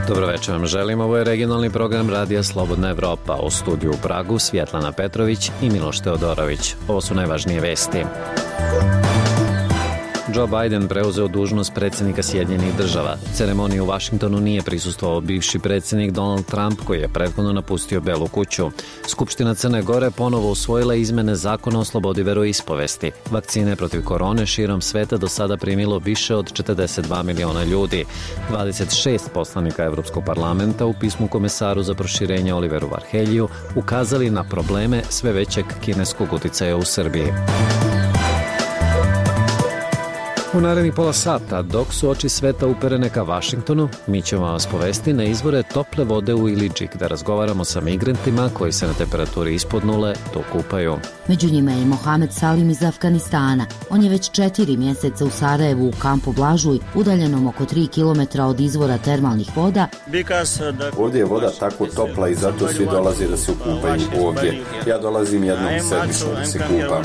Dobroveče vam želim, ovo je regionalni program Radija Slobodna Evropa. U studiju u Pragu Svjetlana Petrović i Miloš Teodorović. Ovo su najvažnije vesti. Joe Biden preuzeo dužnost predsjednika Sjedinjenih Država. Ceremoniji u Vašingtonu nije prisustvovao bivši predsjednik Donald Trump, koji je prethodno napustio Belu kuću. Skupština Crne Gore ponovo usvojila izmene zakona o slobodi veroispovesti. Vakcine protiv korone širom sveta do sada primilo više od 42 miliona ljudi. 26 poslanika Evropskog parlamenta u pismu komesaru za proširenje Oliveru Varheljiju ukazali na probleme sve većeg kineskog uticaja u Srbiji. U narednih pola sata, dok su oči sveta uperene ka Vašingtonu, mi ćemo vas povesti na izvore tople vode u Iliđi, gde razgovaramo sa migrantima koji se na temperaturi ispod nule to kupaju. Među njima je Mohamed Salim iz Afganistana. On je već 4 mjeseca u Sarajevu u kampu Blažuj, udaljenom oko 3 km od izvora termalnih voda. Ovdje je voda tako topla i zato svi dolaze da se kupaju ovdje. Ja dolazim jednom sedmično da se kupam.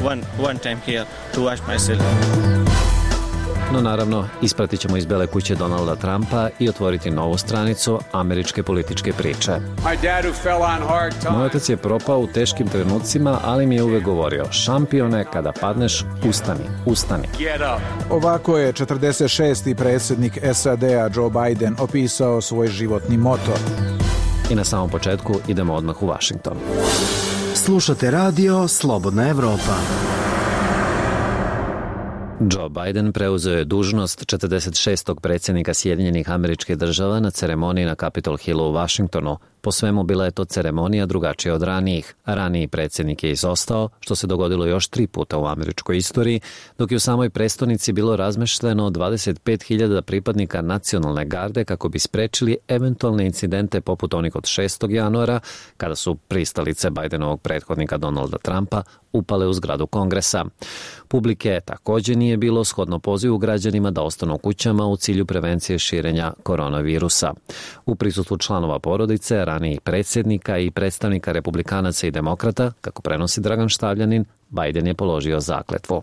No naravno, ispratit ćemo iz Bele kuće Donalda Trumpa i otvoriti novu stranicu američke političke priče. Moj otac je propao u teškim trenucima, ali mi je uvek govorio: šampione, kada padneš, ustani, ustani. Ovako je 46. predsjednik SAD-a Joe Biden opisao svoj životni moto. I na samom početku idemo odmah u Vašington. Slušate radio Slobodna Evropa. Joe Biden preuzeo je dužnost 46. predsjednika Sjedinjenih Američkih Država na ceremoniji na Capitol Hillu u Vašingtonu. Po svemu bila je to ceremonija drugačija od ranijih. Raniji predsjednik je izostao, što se dogodilo još 3 puta u američkoj istoriji, dok je u samoj prestonici bilo razmešteno 25.000 pripadnika nacionalne garde kako bi sprečili eventualne incidente poput onih od 6. januara, kada su pristalice Bidenovog prethodnika Donalda Trumpa upale u zgradu Kongresa. Publike također nije bilo, shodno pozivu građanima da ostanu kućama u cilju prevencije širenja koronavirusa. U prisustvu članova porodice, ranijih predsjednika i predstavnika republikanaca i demokrata, kako prenosi Dragan Štavljanin, Biden je položio zakletvu.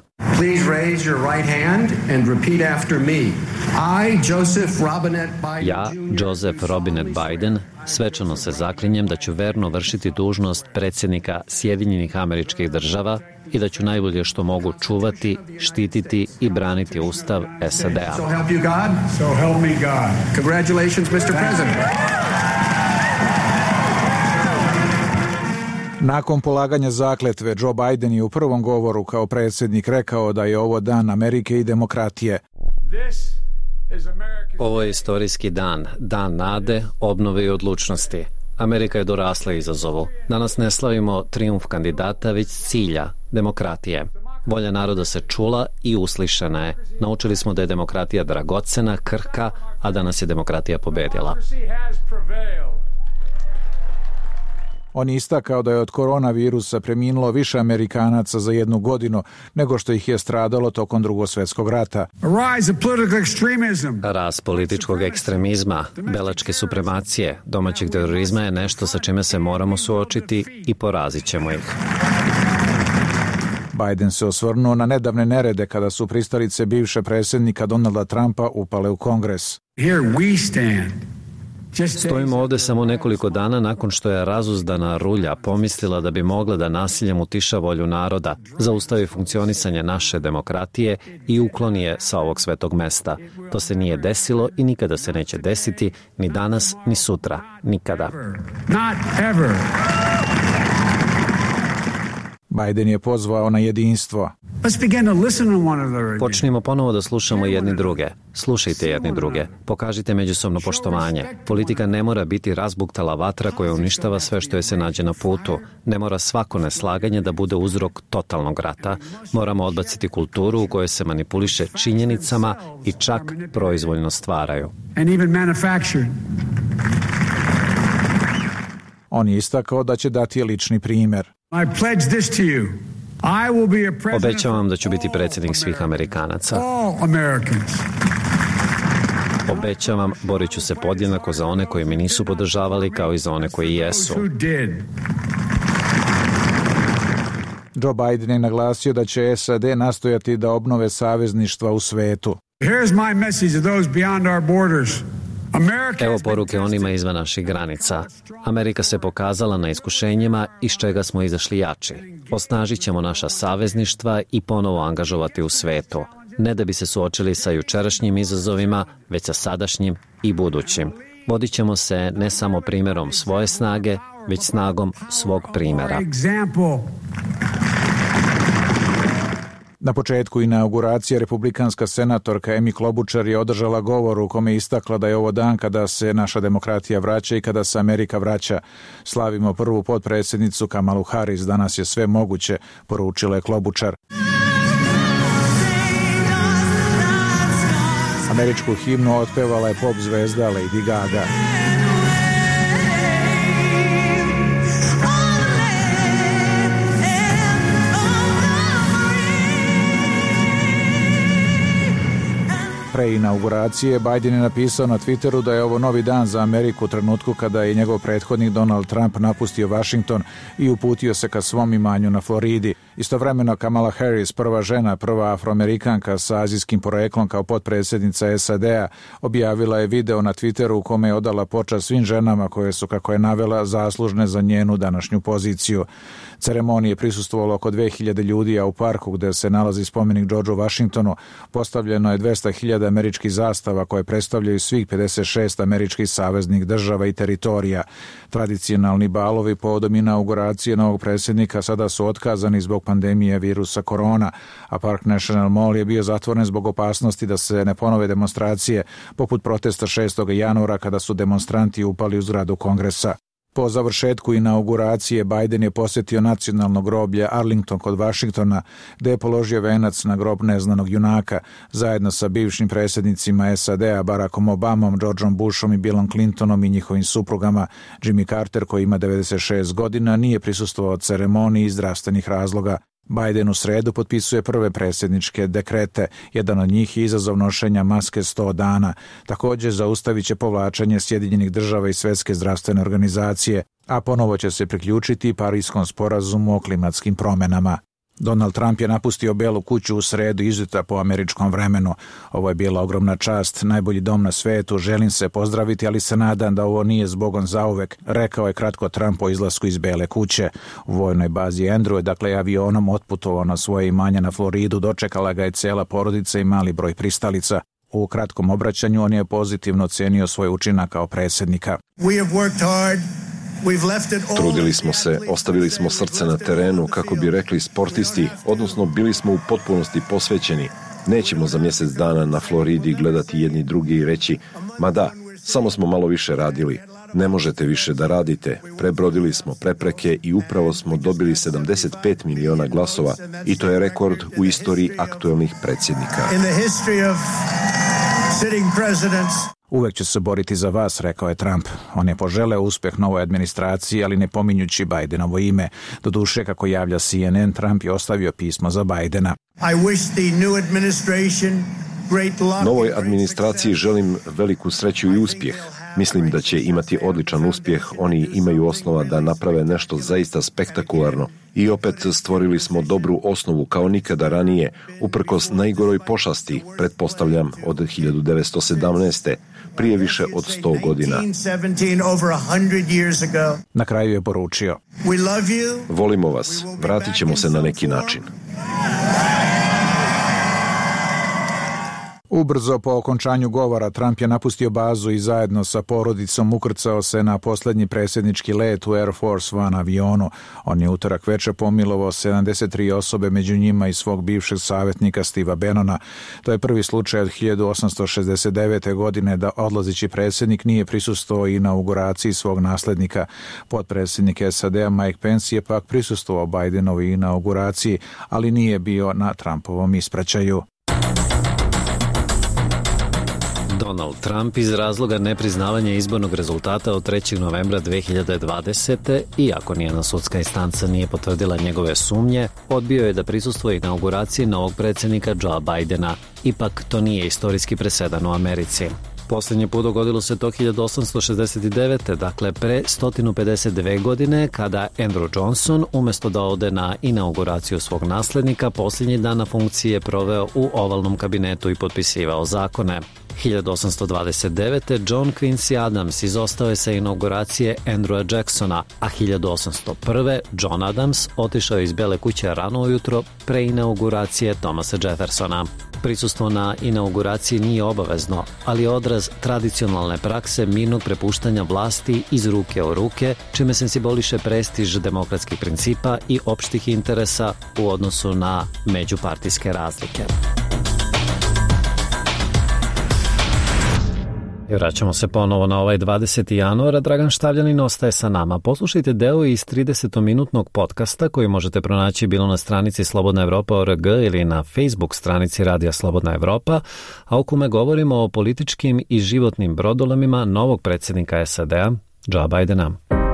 Ja, Joseph Robinette Biden, svečano se zaklinjem da ću verno vršiti dužnost predsjednika Sjedinjenih Američkih Država i da ću najbolje što mogu čuvati, štititi i braniti Ustav SAD-a. So help you God. So help me God. Congratulations, Mr. President. Nakon polaganja zakletve, Joe Biden je u prvom govoru kao predsjednik rekao da je ovo dan Amerike i demokratije. Ovo je istorijski dan, dan nade, obnove i odlučnosti. Amerika je dorasla izazovu. Danas ne slavimo trijumf kandidata, već cilja, demokratije. Volja naroda se čula i uslišena je. Naučili smo da je demokratija dragocena, krhka, a danas je demokratija pobedila. On je istakao da je od koronavirusa preminulo više Amerikanaca za 1 godinu nego što ih je stradalo tokom Drugog svjetskog rata. Rast političkog ekstremizma, belačke supremacije, domaćeg terorizma je nešto sa čime se moramo suočiti i porazit ćemo ih. Biden se osvrnuo na nedavne nerede kada su pristalice bivše predsjednika Donalda Trumpa upale u Kongres. Stojimo ovdje samo nekoliko dana nakon što je razuzdana rulja pomislila da bi mogla da nasiljem utiša volju naroda, zaustavi funkcionisanje naše demokratije i ukloni je sa ovog svetog mesta. To se nije desilo i nikada se neće desiti, ni danas, ni sutra, nikada. Biden je pozvao na jedinstvo. Počnimo ponovo da slušamo jedni druge. Slušajte jedni druge. Pokažite međusobno poštovanje. Politika ne mora biti razbuktala vatra koja uništava sve što je se nađe na putu. Ne mora svako neslaganje da bude uzrok totalnog rata. Moramo odbaciti kulturu u kojoj se manipuliše činjenicama i čak proizvoljno stvaraju. On je istakao da će dati lični primjer. Obećavam da ću biti predsjednik svih Amerikanaca. Obećavam, borit ću se podjednako za one koji mi nisu podržavali kao i za one koji jesu. Joe Biden je naglasio da će SAD nastojati da obnove savezništva u svetu. Here's my message to those beyond our borders. Evo poruke onima izvan naših granica. Amerika se pokazala na iskušenjima iz čega smo izašli jači. Osnažit ćemo naša savezništva i ponovo angažovati u svetu. Ne da bi se suočili sa jučerašnjim izazovima, već sa sadašnjim i budućim. Vodit ćemo se ne samo primjerom svoje snage, već snagom svog primjera. Na početku inauguracije republikanska senatorka Amy Klobuchar je održala govor u kome je istakla da je ovo dan kada se naša demokratija vraća i kada se Amerika vraća. Slavimo prvu potpredsjednicu Kamalu Harris, danas je sve moguće, poručila je Klobuchar. Američku himnu otpevala je pop zvezda Lady Gaga. Pre inauguracije Biden je napisao na Twitteru da je ovo novi dan za Ameriku u trenutku kada je njegov prethodnik Donald Trump napustio Washington i uputio se ka svom imanju na Floridi. Istovremeno Kamala Harris, prva žena, prva afroamerikanka sa azijskim poreklom kao potpredsjednica SAD-a, objavila je video na Twitteru u kome je odala počast svim ženama koje su, kako je navela, zaslužne za njenu današnju poziciju. Ceremoniji je prisustvovalo oko 2000 ljudi, a u parku gde se nalazi spomenik Georgeu Washingtonu postavljeno je 200.000 američkih zastava koje predstavljaju svih 56 američkih saveznih država i teritorija. Tradicionalni balovi povodom inauguracije novog predsjednika sada su otkazani zbog pandemije virusa korona, a Park National Mall je bio zatvoren zbog opasnosti da se ne ponove demonstracije poput protesta 6. januara kada su demonstranti upali u zgradu Kongresa. Po završetku inauguracije Biden je posjetio nacionalno groblje Arlington kod Washingtona, gde je položio venac na grob neznanog junaka, zajedno sa bivšim predsjednicima SAD-a Barackom Obamom, Georgeom Bushom i Billom Clintonom i njihovim suprugama. Jimmy Carter, koji ima 96 godina, nije prisustvovao ceremoniji iz zdravstvenih razloga. Biden u sredu potpisuje prve predsjedničke dekrete, jedan od njih je izazov nošenja maske 100 dana. Također zaustavit će povlačenje Sjedinjenih država i Svjetske zdravstvene organizacije, a ponovo će se priključiti Parijskom sporazumu o klimatskim promjenama. Donald Trump je napustio Belu kuću u sredu izutra po američkom vremenu. Ovo je bila ogromna čast, najbolji dom na svetu, želim se pozdraviti, ali se nadam da ovo nije zbogom zauvek, rekao je kratko Trump o izlasku iz Bele kuće. U vojnoj bazi Andrew je dakle avionom otputovao na svoje imanje na Floridu, dočekala ga je cijela porodica i mali broj pristalica. U kratkom obraćanju on je pozitivno ocenio svoj učinak kao predsjednika. Trudili smo se, ostavili smo srce na terenu, kako bi rekli sportisti, odnosno bili smo u potpunosti posvećeni. Nećemo za mjesec dana na Floridi gledati jedni drugi i reći, ma da, samo smo malo više radili. Ne možete više da radite, prebrodili smo prepreke i upravo smo dobili 75 miliona glasova i to je rekord u istoriji aktuelnih predsjednika. Uvek ću se boriti za vas, rekao je Trump. On je poželeo uspjeh novoj administraciji, ali ne pominjući Bidenovo ime. Doduše, kako javlja CNN, Trump je ostavio pismo za Bidena. Novoj administraciji želim veliku sreću i uspjeh. Mislim da će imati odličan uspjeh, oni imaju osnova da naprave nešto zaista spektakularno. I opet stvorili smo dobru osnovu kao nikada ranije, uprkos najgoroj pošasti, pretpostavljam od 1917. prije više od 100 godina. Na kraju je poručio: volimo vas, vratit ćemo se na neki način. Ubrzo po okončanju govora Trump je napustio bazu i zajedno sa porodicom ukrcao se na posljednji predsjednički let u Air Force One avionu. On je utorak večer pomilovao 73 osobe, među njima i svog bivšeg savjetnika Steva Bannona. To je prvi slučaj od 1869. godine da odlazeći predsjednik nije prisustvovao inauguraciji svog nasljednika. Potpredsjednik SAD-a Mike Pence je pak prisustvovao Bidenovoj inauguraciji, ali nije bio na Trumpovom ispraćaju. Donald Trump iz razloga nepriznavanja izbornog rezultata od 3. novembra 2020. iako nijedna sudska instanca nije potvrdila njegove sumnje, odbio je da prisustvuje inauguraciji novog predsjednika Joea Bidena. Ipak to nije istorijski presedan u Americi. Posljednji put dogodilo se to 1869. Dakle pre 152 godine, kada Andrew Johnson, umjesto da ode na inauguraciju svog naslednika, posljednji dan na funkciji je proveo u ovalnom kabinetu i potpisivao zakone. 1829. John Quincy Adams izostao je sa inauguracije Andrewa Jacksona, a 1801. John Adams otišao iz Bele kuće rano ujutro pre inauguracije Thomasa Jeffersona. Prisustvo na inauguraciji nije obavezno, ali je odraz tradicionalne prakse mirnog prepuštanja vlasti iz ruke u ruke, čime se simboliše prestiž demokratskih principa i opštih interesa u odnosu na međupartijske razlike. I vraćamo se ponovo na ovaj 20. januara. Dragan Štavljanin ostaje sa nama. Poslušajte deo iz 30-minutnog podcasta koji možete pronaći bilo na stranici Slobodna Evropa.org ili na Facebook stranici Radija Slobodna Evropa, a u kome govorimo o političkim i životnim brodolomima novog predsjednika SAD-a, Joe Bidena.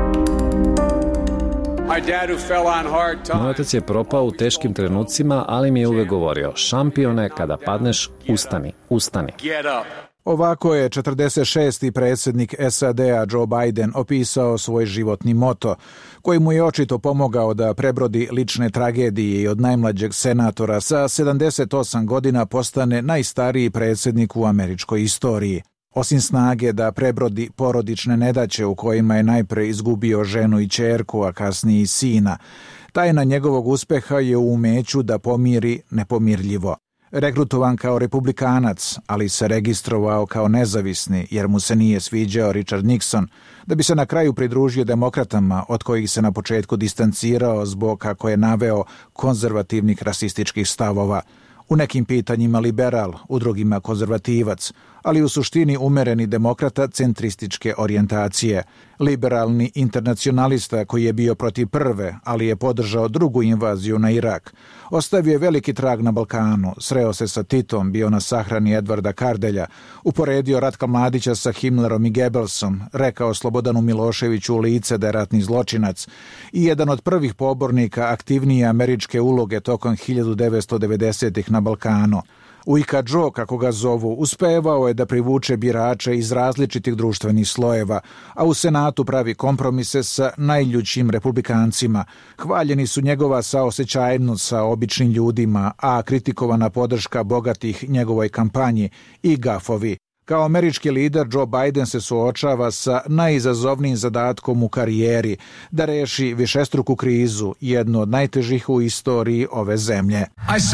Moj otac je propao u teškim trenucima, ali mi je uvek govorio: šampione, kada padneš, ustani, ustani. Ovako je 46. predsjednik SAD-a Joe Biden opisao svoj životni moto, koji mu je očito pomogao da prebrodi lične tragedije i od najmlađeg senatora sa 78 godina postane najstariji predsjednik u američkoj istoriji. Osim snage da prebrodi porodične nedaće u kojima je najpre izgubio ženu i ćerku, a kasnije i sina, tajna njegovog uspeha je u umeću da pomiri nepomirljivo. Rekrutovan kao republikanac, ali se registrovao kao nezavisni jer mu se nije sviđao Richard Nixon, da bi se na kraju pridružio demokratama od kojih se na početku distancirao zbog, kako je naveo, konzervativnih rasističkih stavova. U nekim pitanjima liberal, u drugima konzervativac, ali u suštini umereni demokrata centrističke orijentacije. Liberalni internacionalista koji je bio protiv prve, ali je podržao drugu invaziju na Irak. Ostavio je veliki trag na Balkanu, sreo se sa Titom, bio na sahrani Edvarda Kardelja, uporedio Ratka Mladića sa Himmlerom i Goebbelsom, rekao Slobodanu Miloševiću u lice da je ratni zločinac i jedan od prvih pobornika aktivnije američke uloge tokom 1990-ih na Balkanu. Ujka Joe, kako ga zovu, uspevao je da privuče birače iz različitih društvenih slojeva, a u Senatu pravi kompromise sa najljućim republikancima. Hvaljeni su njegova saosećajnost sa običnim ljudima, a kritikovana podrška bogatih njegovoj kampanji i gafovi. Kao američki lider, Joe Biden se suočava sa najizazovnijim zadatkom u karijeri, da reši višestruku krizu, jednu od najtežih u istoriji ove zemlje.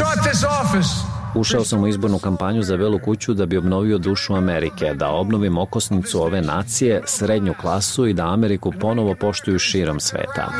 Ušao sam u izbornu kampanju za Belu kuću da bi obnovio dušu Amerike, da obnovim okosnicu ove nacije, srednju klasu i da Ameriku ponovo poštuju širom sveta.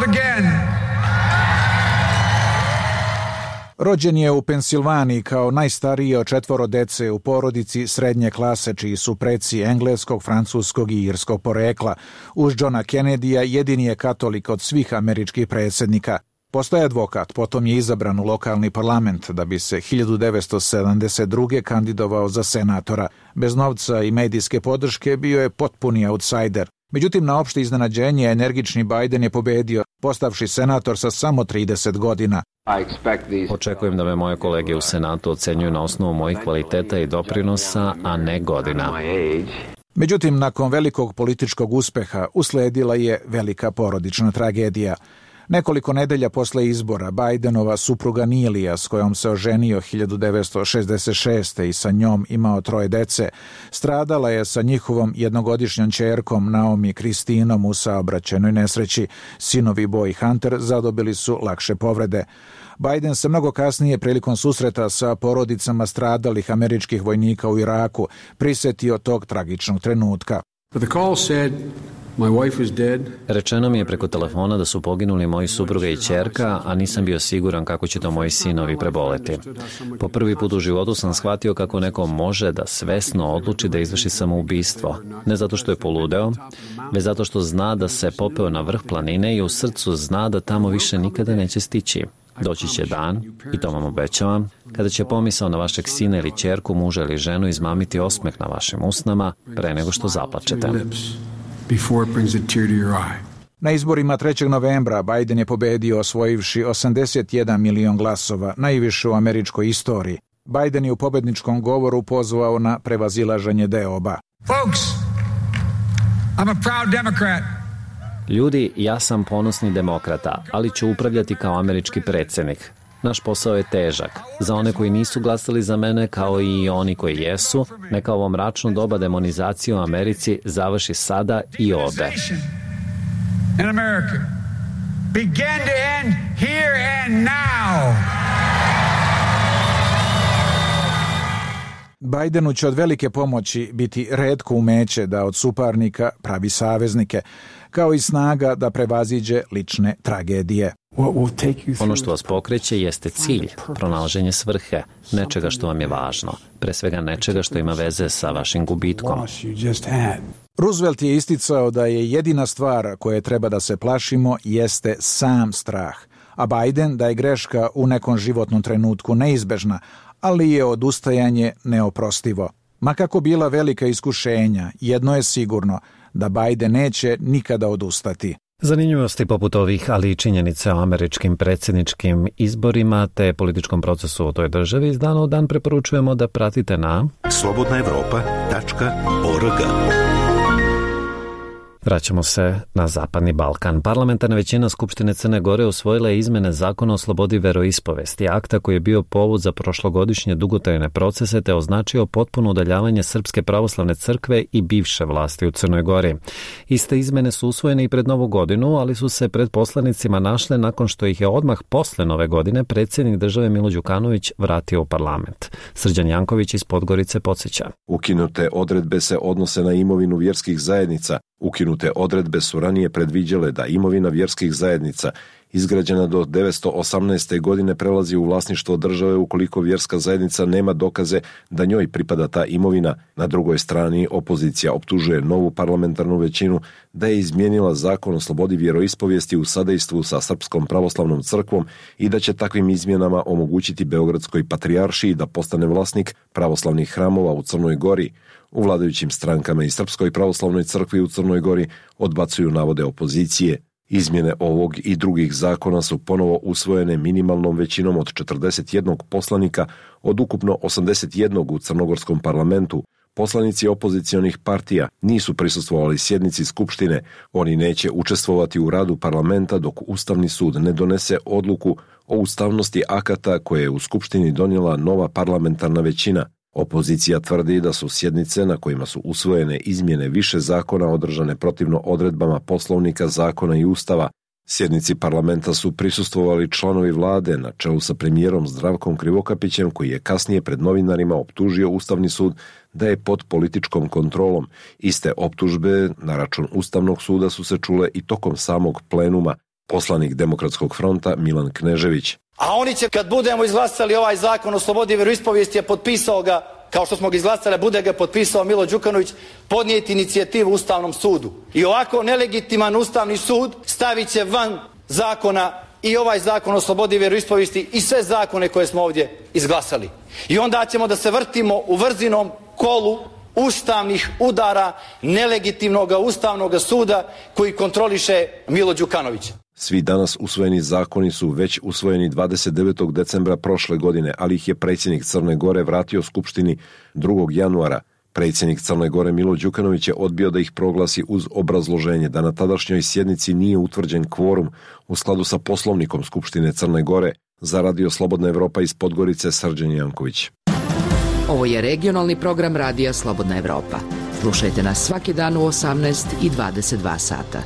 Rođen je u Pensilvaniji kao najstariji od 4 dece u porodici srednje klase, čiji su preci engleskog, francuskog i irskog porekla. Uz Johna Kennedyja jedini je katolik od svih američkih predsjednika. Postaje advokat, potom je izabran u lokalni parlament da bi se 1972. kandidovao za senatora. Bez novca i medijske podrške bio je potpuni outsider. Međutim, na opšte iznenađenje, energični Biden je pobedio, postavši senator sa samo 30 godina. Očekujem da me moje kolege u Senatu ocenjuju na osnovu mojih kvaliteta i doprinosa, a ne godina. Međutim, nakon velikog političkog uspeha usledila je velika porodična tragedija. Nekoliko nedelja posle izbora, Bidenova supruga Nilija, s kojom se oženio 1966. i sa njom imao 3 dece, stradala je sa njihovom jednogodišnjom ćerkom Naomi Kristinom u saobraćajnoj nesreći. Sinovi Bo i Hunter zadobili su lakše povrede. Biden se mnogo kasnije, prilikom susreta sa porodicama stradalih američkih vojnika u Iraku, prisetio tog tragičnog trenutka. Rečeno mi je preko telefona da su poginuli moji supruga i ćerka, a nisam bio siguran kako će to moji sinovi preboleti. Po prvi put u životu sam shvatio kako neko može da svesno odluči da izvrši samoubistvo. Ne zato što je poludeo, već zato što zna da se popeo na vrh planine i u srcu zna da tamo više nikada neće stići. Doći će dan, i to vam obećavam, kada će pomisao na vašeg sina ili ćerku, muža ili ženu izmamiti osmeh na vašim usnama pre nego što zaplačete. Na izborima 3. novembra Biden je pobedio osvojivši 81 milion glasova, najviše u američkoj istoriji. Biden je u pobedničkom govoru pozvao na prevazilaženje deoba. Folks, I'm a proud Democrat. Ljudi, ja sam ponosni demokrata, ali ću upravljati kao američki predsjednik. Naš posao je težak. Za one koji nisu glasali za mene, kao i oni koji jesu, neka ovo mračno doba demonizacije u Americi završi sada i ovde. In America began to end here and now. Bidenu će od velike pomoći biti retko umeće da od suparnika pravi saveznike, kao i snaga da prevaziđe lične tragedije. Ono što vas pokreće jeste cilj, pronalaženje svrhe, nečega što vam je važno, pre svega nečega što ima veze sa vašim gubitkom. Roosevelt je isticao da je jedina stvar koje treba da se plašimo jeste sam strah, a Biden da je greška u nekom životnom trenutku neizbežna, ali je odustajanje neoprostivo. Ma kako bila velika iskušenja, jedno je sigurno, da Biden neće nikada odustati. Zanimljivosti poput ovih, ali i činjenice o američkim predsjedničkim izborima te političkom procesu u toj državi iz dana u dan preporučujemo da pratite na slobodnaevropa.org. Vraćamo se na Zapadni Balkan. Parlamentarna većina Skupštine Crne Gore usvojila je izmene zakona o slobodi veroispovesti, akta koji je bio povod za prošlogodišnje dugotrajne procese te označio potpuno udaljavanje Srpske pravoslavne crkve i bivše vlasti u Crnoj Gori. Iste izmene su usvojene i pred Novu godinu, ali su se pred poslanicima našle nakon što ih je odmah posle Nove godine predsjednik države Milo Đukanović vratio u parlament. Srđan Janković iz Podgorice podsjeća. Ukinute odredbe se odnose na imovinu vjerskih zajednica. Ukinute odredbe su ranije predviđale da imovina vjerskih zajednica izgrađena do 1918. godine prelazi u vlasništvo države ukoliko vjerska zajednica nema dokaze da njoj pripada ta imovina. Na drugoj strani opozicija optužuje novu parlamentarnu većinu da je izmijenila zakon o slobodi vjeroispovijesti u sadejstvu sa Srpskom pravoslavnom crkvom i da će takvim izmjenama omogućiti Beogradskoj patrijaršiji da postane vlasnik pravoslavnih hramova u Crnoj Gori. U vladajućim strankama i Srpskoj pravoslavnoj crkvi u Crnoj Gori odbacuju navode opozicije. Izmjene ovog i drugih zakona su ponovo usvojene minimalnom većinom od 41 poslanika od ukupno 81 u crnogorskom parlamentu. Poslanici opozicionih partija nisu prisustvovali sjednici Skupštine. Oni neće učestvovati u radu parlamenta dok Ustavni sud ne donese odluku o ustavnosti akata koje je u Skupštini donijela nova parlamentarna većina. Opozicija tvrdi da su sjednice na kojima su usvojene izmjene više zakona održane protivno odredbama Poslovnika, zakona i Ustava. Sjednici parlamenta su prisustvovali članovi vlade na čelu sa premijerom Zdravkom Krivokapićem, koji je kasnije pred novinarima optužio Ustavni sud da je pod političkom kontrolom. Iste optužbe na račun Ustavnog suda su se čule i tokom samog plenuma. Poslanik Demokratskog fronta Milan Knežević. A oni će, kad budemo izglasali ovaj zakon o slobodi veroispovijesti, je potpisao ga, kao što smo ga izglasali, bude ga potpisao Milo Đukanović, podnijeti inicijativu Ustavnom sudu. I ovako nelegitiman Ustavni sud stavit će van zakona i ovaj zakon o slobodi veroispovijesti i sve zakone koje smo ovdje izglasali. I onda ćemo da se vrtimo u vrzinom kolu ustavnih udara nelegitimnog Ustavnog suda koji kontroliše Milo Đukanović. Svi danas usvojeni zakoni su već usvojeni 29. decembra prošle godine, ali ih je predsjednik Crne Gore vratio Skupštini 2. januara. Predsjednik Crne Gore Milo Đukanović je odbio da ih proglasi uz obrazloženje da na tadašnjoj sjednici nije utvrđen kvorum u skladu sa Poslovnikom Skupštine Crne Gore. Za Radio Slobodna Evropa iz Podgorice, Srđan Janković. Ovo je regionalni program Radija Slobodna Evropa. Slušajte nas svaki dan u 18 i 22 sata.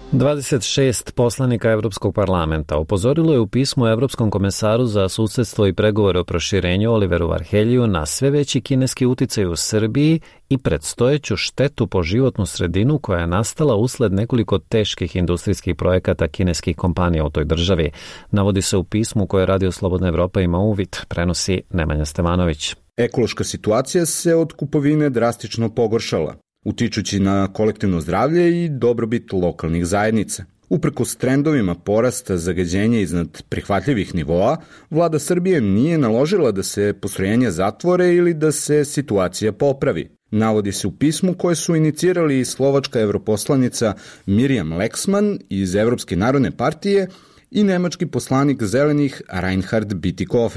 26 poslanika Evropskog parlamenta upozorilo je u pismu Evropskom komesaru za susedstvo i pregovore o proširenju Oliveru Varheljiju na sve veći kineski uticaj u Srbiji i predstojeću štetu po životnu sredinu koja je nastala usled nekoliko teških industrijskih projekata kineskih kompanija u toj državi. Navodi se u pismu koje Radio Slobodna Evropa ima uvid, prenosi Nemanja Stevanović. Ekološka situacija se od kupovine drastično pogoršala, utičući na kolektivno zdravlje i dobrobit lokalnih zajednica. Uprkos trendovima porasta zagađenja iznad prihvatljivih nivoa, vlada Srbije nije naložila da se postrojenja zatvore ili da se situacija popravi. Navodi se u pismu koje su inicirali slovačka evroposlanica Mirjam Leksman iz Evropske narodne partije i nemački poslanik zelenih Reinhard Bütikofer.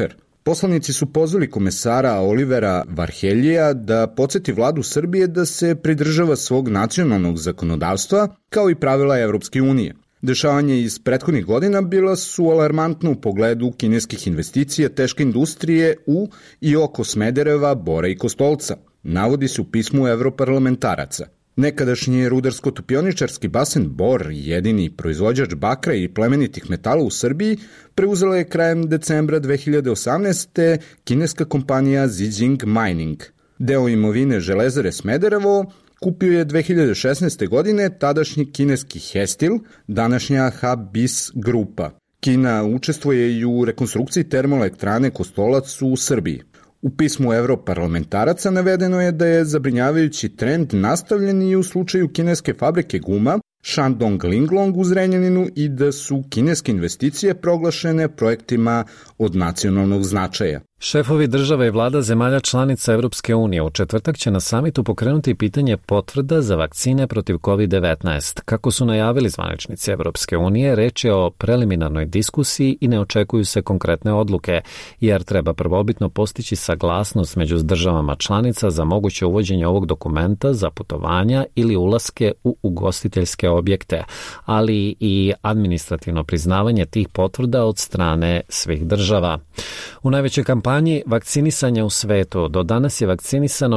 Poslanici su pozvali komesara Olivera Varheljija da podsjeti vladu Srbije da se pridržava svog nacionalnog zakonodavstva kao i pravila Evropske unije. Dešavanje iz prethodnih godina bila su alarmantna u pogledu kineskih investicija teške industrije u i oko Smedereva, Bora i Kostolca, navodi se u pismu evroparlamentaraca. Nekadašnji rudarsko-topioničarski basen Bor, jedini proizvođač bakra i plemenitih metala u Srbiji, preuzela je krajem decembra 2018. kineska kompanija Zijing Mining. Deo imovine Železare Smederevo kupio je 2016. godine tadašnji kineski Hestil, današnja Habis grupa. Kina učestvuje i u rekonstrukciji termoelektrane Kostolac u Srbiji. U pismu evroparlamentaraca navedeno je da je zabrinjavajući trend nastavljen i u slučaju kineske fabrike guma Shandong Linglong u Zrenjaninu i da su kineske investicije proglašene projektima od nacionalnog značaja. Šefovi država i vlada zemalja članica Evropske unije u četvrtak će na samitu pokrenuti pitanje potvrda za vakcine protiv COVID-19. Kako su najavili zvaničnici Evropske unije, reč je o preliminarnoj diskusiji i ne očekuju se konkretne odluke, jer treba prvobitno postići saglasnost među državama članica za moguće uvođenje ovog dokumenta za putovanja ili ulaske u ugostiteljske objekte, ali i administrativno priznavanje tih potvrda od strane svih država. U najvećoj kampanji vakcinisanja u svetu do danas je vakcinisano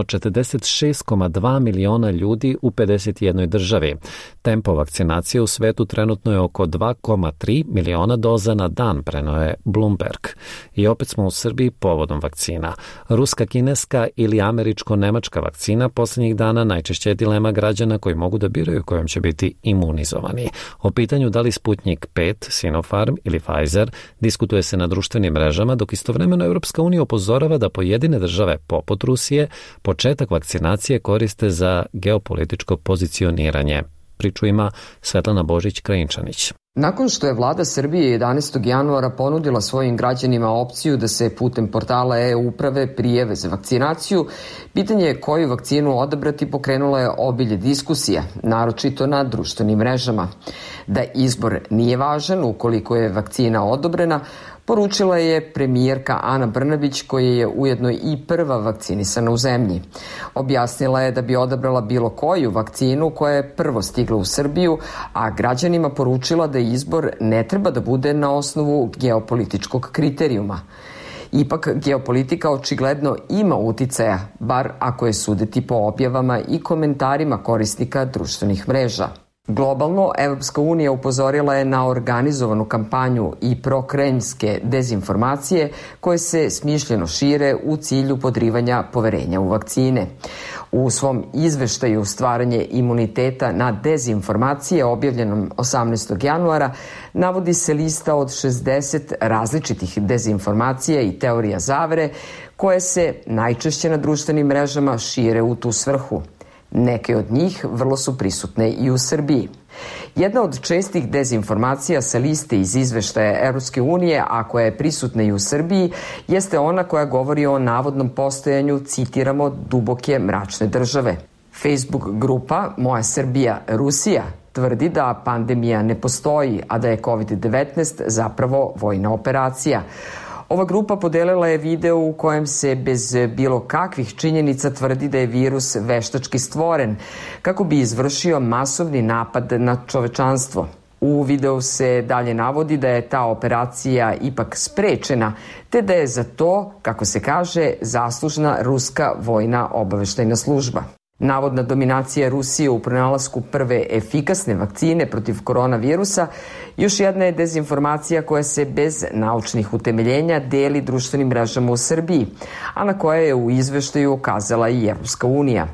46,2 miliona ljudi u 51 državi. Tempo vakcinacije u svetu trenutno je oko 2,3 miliona doza na dan, preneo je Bloomberg. I opet smo u Srbiji povodom vakcina. Ruska, kineska ili američko-nemačka vakcina poslednjih dana najčešće je dilema građana koji mogu da biraju kojom će biti imunizovani. O pitanju da li Sputnik 5, Sinopharm ili Pfizer diskutuje se na društvenim mrežama, dok istovremeno Evropska unija upozorava da pojedine države poput Rusije početak vakcinacije koriste za geopolitičko pozicioniranje. Priču ima Svetlana Božić-Krajinčanić. Nakon što je vlada Srbije 11. januara ponudila svojim građanima opciju da se putem portala e-uprave prijave za vakcinaciju, pitanje je koju vakcinu odabrati pokrenula je obilje diskusija, naročito na društvenim mrežama. Da izbor nije važan ukoliko je vakcina odobrena, poručila je premijerka Ana Brnabić, koja je ujedno i prva vakcinisana u zemlji. Objasnila je da bi odabrala bilo koju vakcinu koja je prvo stigla u Srbiju, a građanima poručila da izbor ne treba da bude na osnovu geopolitičkog kriterijuma. Ipak, geopolitika očigledno ima uticaja, bar ako je sudeti po objavama i komentarima korisnika društvenih mreža. Globalno, Evropska unija upozorila je na organizovanu kampanju i prokrenjske dezinformacije koje se smišljeno šire u cilju podrivanja poverenja u vakcine. U svom izveštaju stvaranje imuniteta na dezinformacije objavljenom 18. januara navodi se lista od 60 različitih dezinformacija i teorija zavere koje se najčešće na društvenim mrežama šire u tu svrhu. Neke od njih vrlo su prisutne i u Srbiji. Jedna od čestih dezinformacija sa liste iz izveštaja Evropske unije, a koja je prisutna i u Srbiji, jeste ona koja govori o navodnom postojanju, citiramo, duboke mračne države. Facebook grupa Moja Srbija, Rusija tvrdi da pandemija ne postoji, a da je COVID-19 zapravo vojna operacija. Ova grupa podelila je video u kojem se bez bilo kakvih činjenica tvrdi da je virus veštački stvoren kako bi izvršio masovni napad na čovečanstvo. U videu se dalje navodi da je ta operacija ipak sprečena, te da je za to, kako se kaže, zaslužna ruska vojna obaveštajna služba. Navodna dominacija Rusije u pronalasku prve efikasne vakcine protiv koronavirusa još jedna je dezinformacija koja se bez naučnih utemeljenja deli društvenim mrežama u Srbiji, a na koje je u izveštaju ukazala i Evropska unija.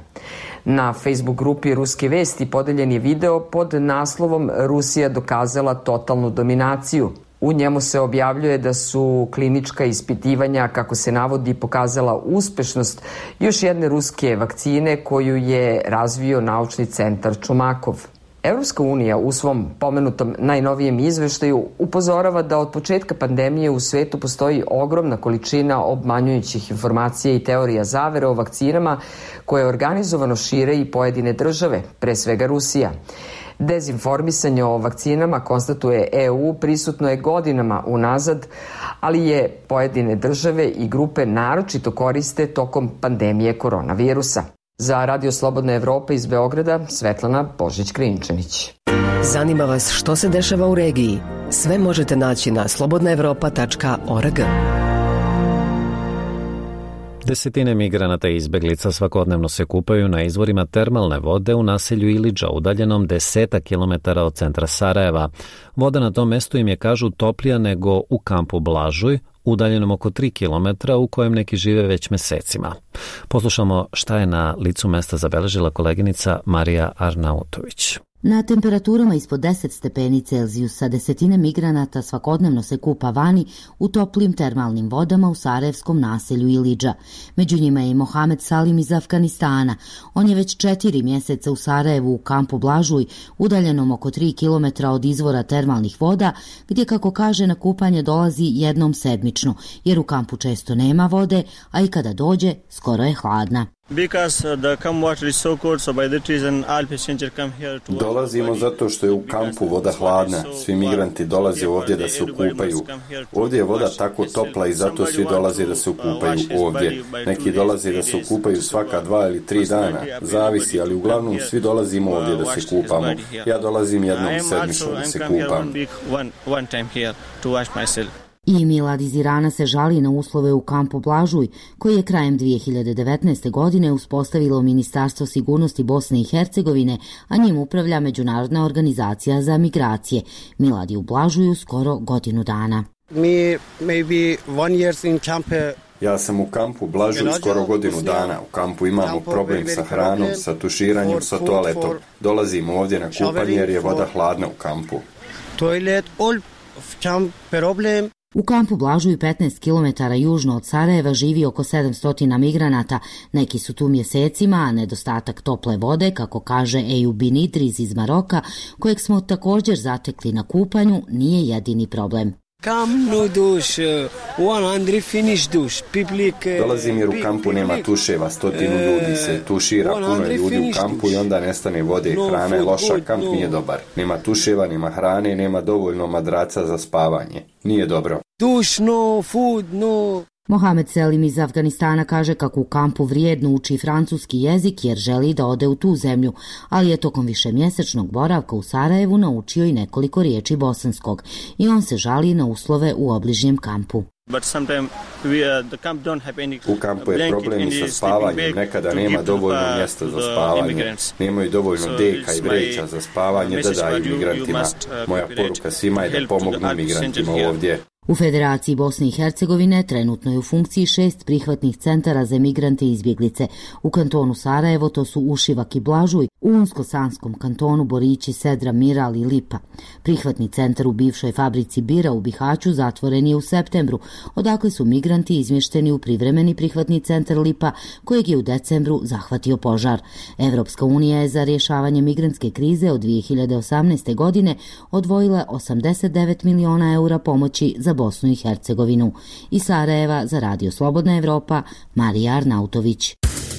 Na Facebook grupi Ruske vesti podeljen je video pod naslovom Rusija dokazala totalnu dominaciju. U njemu se objavljuje da su klinička ispitivanja, kako se navodi, pokazala uspešnost još jedne ruske vakcine koju je razvio naučni centar Čumakov. Evropska unija u svom pomenutom najnovijem izveštaju upozorava da od početka pandemije u svetu postoji ogromna količina obmanjujućih informacija i teorija zavere o vakcinama koje organizovano šire i pojedine države, pre svega Rusija. Dezinformisanje o vakcinama, konstatuje EU, prisutno je godinama unazad, ali je pojedine države i grupe naročito koriste tokom pandemije koronavirusa. Za Radio Slobodna Evropa iz Beograda, Svetlana Božić-Krinčanić. Zanima vas što se dešava u regiji? Sve možete naći na slobodnaevropa.org. Desetine migranata i izbeglica svakodnevno se kupaju na izvorima termalne vode u naselju Ilidža, udaljenom 10 kilometara od centra Sarajeva. Voda na tom mestu im je, kažu, toplija nego u kampu Blažuj, udaljenom oko 3 kilometra, u kojem neki žive već mesecima. Poslušamo šta je na licu mesta zabeležila koleginica Marija Arnautović. Na temperaturama ispod 10 stepeni Celzijusa desetine migranata svakodnevno se kupa vani u toplim termalnim vodama u sarajevskom naselju Ilidža. Među njima je i Mohamed Salim iz Afganistana. On je već 4 mjeseca u Sarajevu u kampu Blažuj, udaljenom oko 3 kilometra od izvora termalnih voda, gdje, kako kaže, na kupanje dolazi jednom sedmično, jer u kampu često nema vode, a i kada dođe, skoro je hladna. Dolazimo zato što je u kampu voda hladna. Svi migranti dolaze ovdje da se okupaju. Ovdje je voda tako topla i zato svi dolaze da se okupaju ovdje. Neki dolaze da se okupaju svaka 2 ili 3 dana. Zavisi, ali uglavnom svi dolazimo ovdje da se kupamo. Ja dolazim jednom sedmično da se kupam. I Milad iz Irana se žali na uslove u kampu Blažuj, koji je krajem 2019. godine uspostavilo Ministarstvo sigurnosti Bosne i Hercegovine, a njim upravlja Međunarodna organizacija za migracije. Milad je u Blažuju skoro godinu dana. Ja sam u kampu Blažuj skoro godinu dana. U kampu imamo problem sa hranom, sa tuširanjem, sa toaletom. Dolazimo ovdje na kupanje jer je voda hladna u kampu. U kampu Blažuj 15 km južno od Sarajeva živi oko 700 migranata. Neki su tu mjesecima, a nedostatak tople vode, kako kaže Ejubi Nidriz iz Maroka, kojeg smo također zatekli na kupanju, nije jedini problem. Dolazim jer u kampu nema tuševa, 100 ljudi se tušira, puno je ljudi u kampu i onda nestane vode, hrana je loša, kamp nije dobar. Nema tuševa, nema hrane, nema dovoljno madraca za spavanje. Nije dobro. Mohamed Selim iz Afganistana kaže kako u kampu vrijedno uči francuski jezik jer želi da ode u tu zemlju, ali je tokom višemjesečnog boravka u Sarajevu naučio i nekoliko riječi bosanskog i on se žali na uslove u obližnjem kampu. U kampu je problem i sa spavanjem, nekada nema dovoljno mjesta za spavanje, nemaju dovoljno deka i vreća za spavanje da daju migrantima. Moja poruka svima je da pomognu migrantima ovdje. U Federaciji Bosne i Hercegovine trenutno je u funkciji 6 prihvatnih centara za migrante i izbjeglice. U kantonu Sarajevo to su Ušivak i Blažuj, u Unsko-Sanskom kantonu Borići, Sedra, Miral i Lipa. Prihvatni centar u bivšoj fabrici bira u Bihaću zatvoren je u septembru, odakle su migranti izmješteni u privremeni prihvatni centar Lipa, kojeg je u decembru zahvatio požar. Evropska unija je za rješavanje migrantske krize od 2018. godine odvojila 89 miliona eura pomoći za Bosnu i Hercegovinu. Iz Sarajeva za Radio Slobodna Evropa, Marija Arnautović.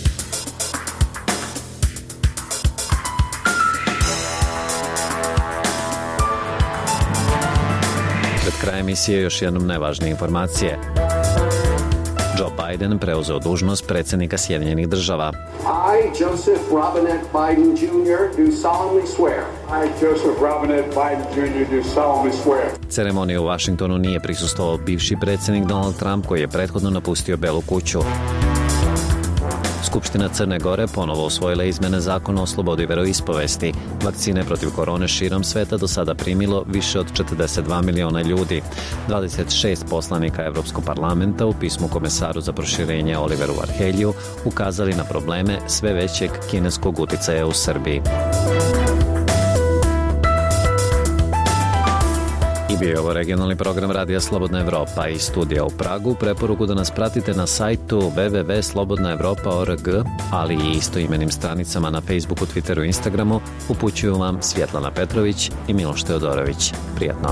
Pred krajem emisije još jednom najvažnije informacije. Joe Biden preuzeo dužnost predsjednika Sjedinjenih država. I, Joseph Robinette Biden Jr. do solemnly swear. I, Joseph Robinette Biden Jr. do solemnly swear. Ceremoniji u Vašingtonu nije prisustvovao bivši predsjednik Donald Trump, koji je prethodno napustio Belu kuću. Skupština Crne Gore ponovo usvojila izmene zakona o slobodi veroispovesti. Vakcine protiv korone širom sveta do sada primilo više od 42 miliona ljudi. 26 poslanika Evropskog parlamenta u pismu komesaru za proširenje Oliveru Varhelju ukazali na probleme sve većeg kineskog uticaja u Srbiji. I bio je ovo regionalni program Radija Slobodna Evropa iz studija u Pragu. Preporuku da nas pratite na sajtu www.slobodnaevropa.org, ali i istoimenim stranicama na Facebooku, Twitteru i Instagramu upućuju vam Svjetlana Petrović i Miloš Teodorović. Prijatno.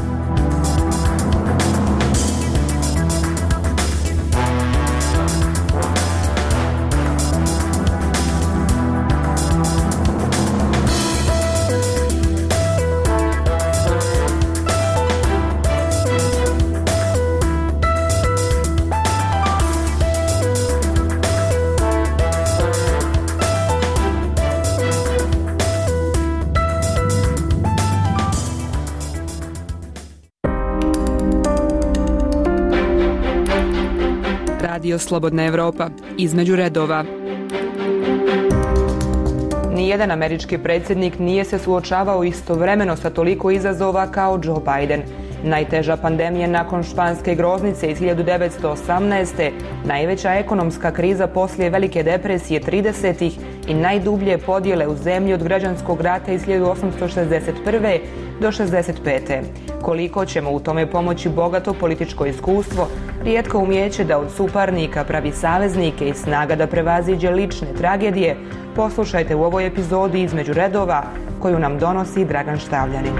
Radio Slobodna Evropa, između redova. Nijedan američki predsjednik nije se suočavao istovremeno sa toliko izazova kao Joe Biden. Najteža pandemija nakon španske groznice iz 1918. Najveća ekonomska kriza poslije Velike depresije 30-ih i najdublje podjele u zemlji od građanskog rata iz 1861. do 65. Koliko ćemo u tome pomoći bogato političko iskustvo, rijetko umijeće da od suparnika pravi saveznike i snaga da prevaziđe lične tragedije, poslušajte u ovoj epizodi između redova koju nam donosi Dragan Štavljanin.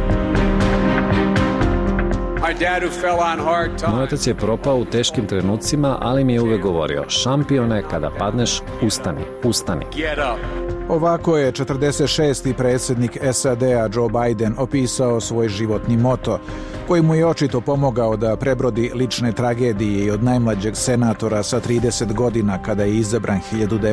Moj otac je propao u teškim trenucima, ali mi je uvek govorio: šampione, kada padneš, ustani, ustani. Ovako je 46. predsjednik SAD-a Joe Biden opisao svoj životni moto, koji mu je očito pomogao da prebrodi lične tragedije i od najmlađeg senatora sa 30 godina kada je izabran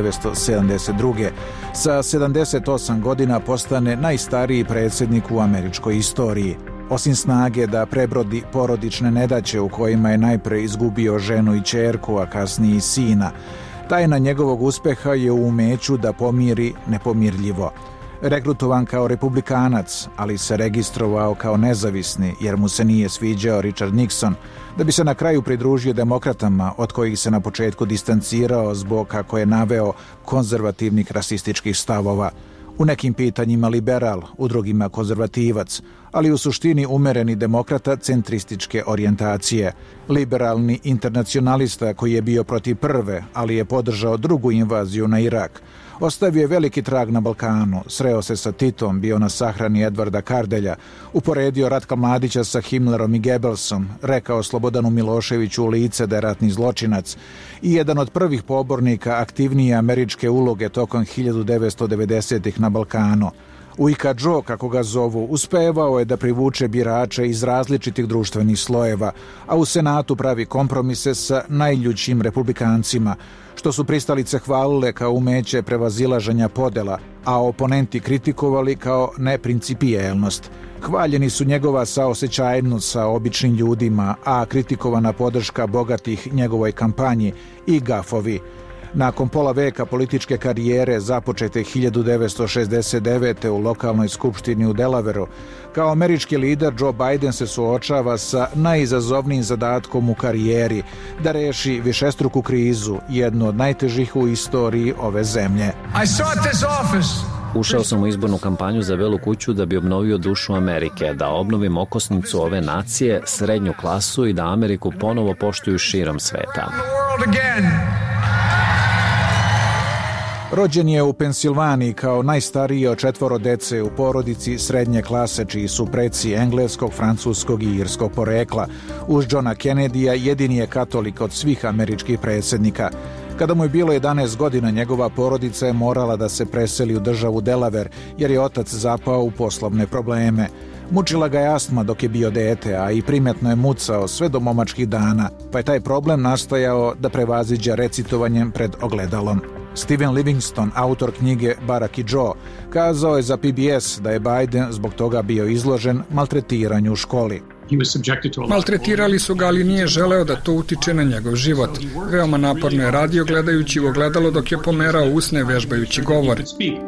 1972. sa 78 godina postane najstariji predsjednik u američkoj istoriji. Osim snage da prebrodi porodične nedaće u kojima je najpre izgubio ženu i ćerku, a kasnije i sina, tajna njegovog uspeha je u umeću da pomiri nepomirljivo. Rekrutovan kao republikanac, ali se registrovao kao nezavisni jer mu se nije sviđao Richard Nixon, da bi se na kraju pridružio demokratama od kojih se na početku distancirao zbog, kako je naveo, konzervativnih rasističkih stavova. U nekim pitanjima liberal, u drugima konzervativac, ali u suštini umereni demokrata centrističke orijentacije. Liberalni internacionalista koji je bio protiv prve, ali je podržao drugu invaziju na Irak. Ostavio je veliki trag na Balkanu, sreo se sa Titom, bio na sahrani Edvarda Kardelja, uporedio Ratka Mladića sa Himmlerom i Goebbelsom, rekao Slobodanu Miloševiću u lice da je ratni zločinac i jedan od prvih pobornika aktivnije američke uloge tokom 1990-ih na Balkanu. Ujka Joe, kako ga zovu, uspevao je da privuče birače iz različitih društvenih slojeva, a u Senatu pravi kompromise sa najljućim republikancima, što su pristalice hvalile kao umeće prevazilaženja podela, a oponenti kritikovali kao neprincipijelnost. Hvaljeni su njegova saosećajnost sa običnim ljudima, a kritikovana podrška bogatih njegovoj kampanji i gafovi. Nakon pola veka političke karijere započete 1969. u lokalnoj skupštini u Delaveru, kao američki lider Joe Biden se suočava sa najizazovnijim zadatkom u karijeri da reši višestruku krizu, jednu od najtežih u istoriji ove zemlje. Ušao sam u izbornu kampanju za Belu kuću da bi obnovio dušu Amerike, da obnovim okosnicu ove nacije, srednju klasu i da Ameriku ponovo poštuju širom sveta. Rođen je u Pensilvaniji kao najstariji od 4 dece u porodici srednje klase, čiji su preci engleskog, francuskog i irskog porekla. Uz Johna Kennedyja jedini je katolik od svih američkih predsjednika. Kada mu je bilo 11 godina, njegova porodica je morala da se preseli u državu Delaware, jer je otac zapao u poslovne probleme. Mučila ga je astma dok je bio dete, a i primetno je mucao sve do momačkih dana, pa je taj problem nastojao da prevaziđa recitovanjem pred ogledalom. Steven Livingston, autor knjige Barack i Joe, kazao je za PBS da je Biden zbog toga bio izložen maltretiranju u školi. Maltretirali su ga, ali nije želeo da to utiče na njegov život. Veoma naporno je radio gledajući u ogledalo dok je pomerao usne vežbajući govor.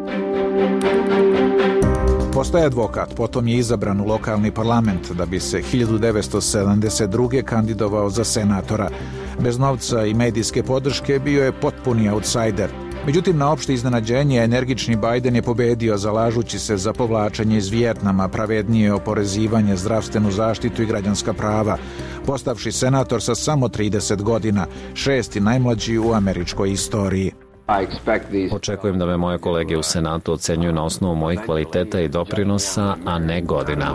Postaje advokat, potom je izabran u lokalni parlament da bi se 1972. kandidovao za senatora. Bez novca i medijske podrške bio je potpuni outsider. Međutim, na opšte iznenađenje, energični Biden je pobedio zalažući se za povlačenje iz Vijetnama, pravednije oporezivanje, zdravstvenu zaštitu i građanska prava, postavši senator sa samo 30 godina, 6. najmlađi u američkoj istoriji. Očekujem da me moje kolege u Senatu ocenjuju na osnovu mojih kvaliteta i doprinosa, a ne godina.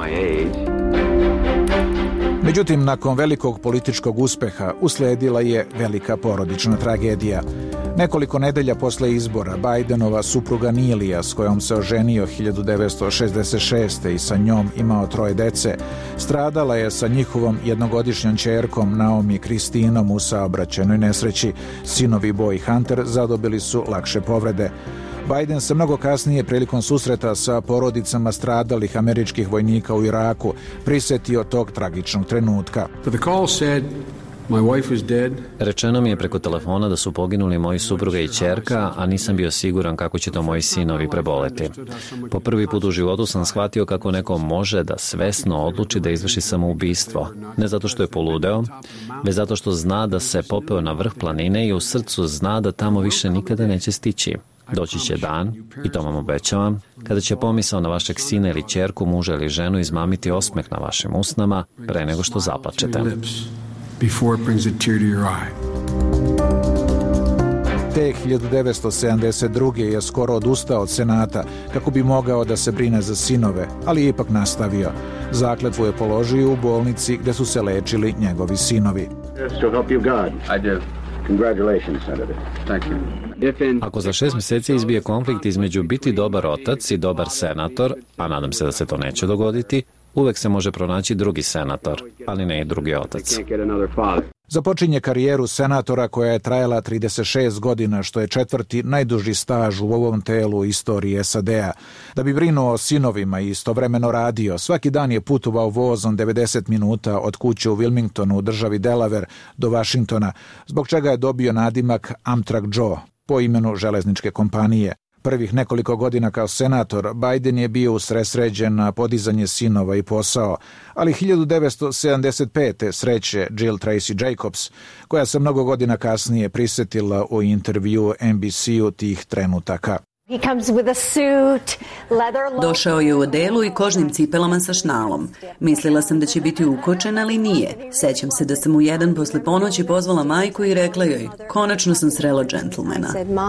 Međutim, nakon velikog političkog uspeha usledila je velika porodična tragedija. Nekoliko nedelja posle izbora Bidenova supruga Nilija, s kojom se oženio 1966. i sa njom imao 3 dece, stradala je sa njihovom jednogodišnjom ćerkom Naomi Kristinom u saobraćajnoj nesreći. Sinovi Bo i Hunter zadobili su lakše povrede. Biden se mnogo kasnije prilikom susreta sa porodicama stradalih američkih vojnika u Iraku prisetio tog tragičnog trenutka. Rečeno mi je preko telefona da su poginuli moji supruga i ćerka, a nisam bio siguran kako će to moji sinovi preboleti. Po prvi put u životu sam shvatio kako neko može da svesno odluči da izvrši samoubistvo. Ne zato što je poludeo, već zato što zna da se popeo na vrh planine i u srcu zna da tamo više nikada neće stići. Doći će dan, i to vam obećavam, kada će pomisao na vašeg sina ili ćerku, muža ili ženu izmamiti osmeh na vašim usnama pre nego što zaplačete. Te 1972. je skoro odustao od Senata kako bi mogao da se brine za sinove, ali je ipak nastavio. Zakletvu je položio u bolnici gde su se lečili njegovi sinovi. Ako za 6 mjeseci izbije konflikt između biti dobar otac i dobar senator, a nadam se da se to neće dogoditi, uvek se može pronaći drugi senator, ali ne i drugi otac. Započinje karijeru senatora koja je trajala 36 godina, što je 4. najduži staž u ovom telu istorije SAD-a. Da bi brinuo o sinovima i istovremeno radio, svaki dan je putovao vozom 90 minuta od kuće u Wilmingtonu u državi Delaware do Washingtona, zbog čega je dobio nadimak Amtrak Joe, po imenu železničke kompanije. Prvih nekoliko godina kao senator, Biden je bio usredsređen na podizanje sinova i posao, ali 1975. sreće Jill Tracy Jacobs, koja se mnogo godina kasnije prisetila u intervju NBC-u tih trenutaka. Došao je u odelu i kožnim cipelama sa šnalom. Mislila sam da će biti ukočen, ali nije. Sećam se da sam u 1 posle ponoći pozvala majku i rekla joj, konačno sam srela džentlmena.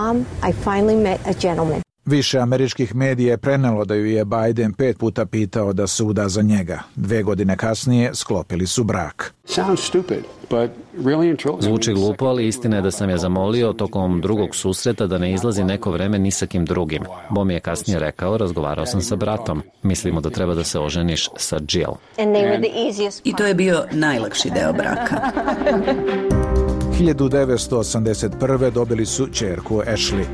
Više američkih medija je prenelo da ju je Biden 5 puta pitao da se uda za njega. 2 godine kasnije sklopili su brak. Zvuči glupo, ali istina je da sam je zamolio tokom drugog susreta da ne izlazi neko vreme ni sa kim drugim. Bo mi je kasnije rekao, razgovarao sam sa bratom. Mislimo da treba da se oženiš sa Jill. I to je bio najlakši deo braka. 1981. dobili su ćerku Ashley.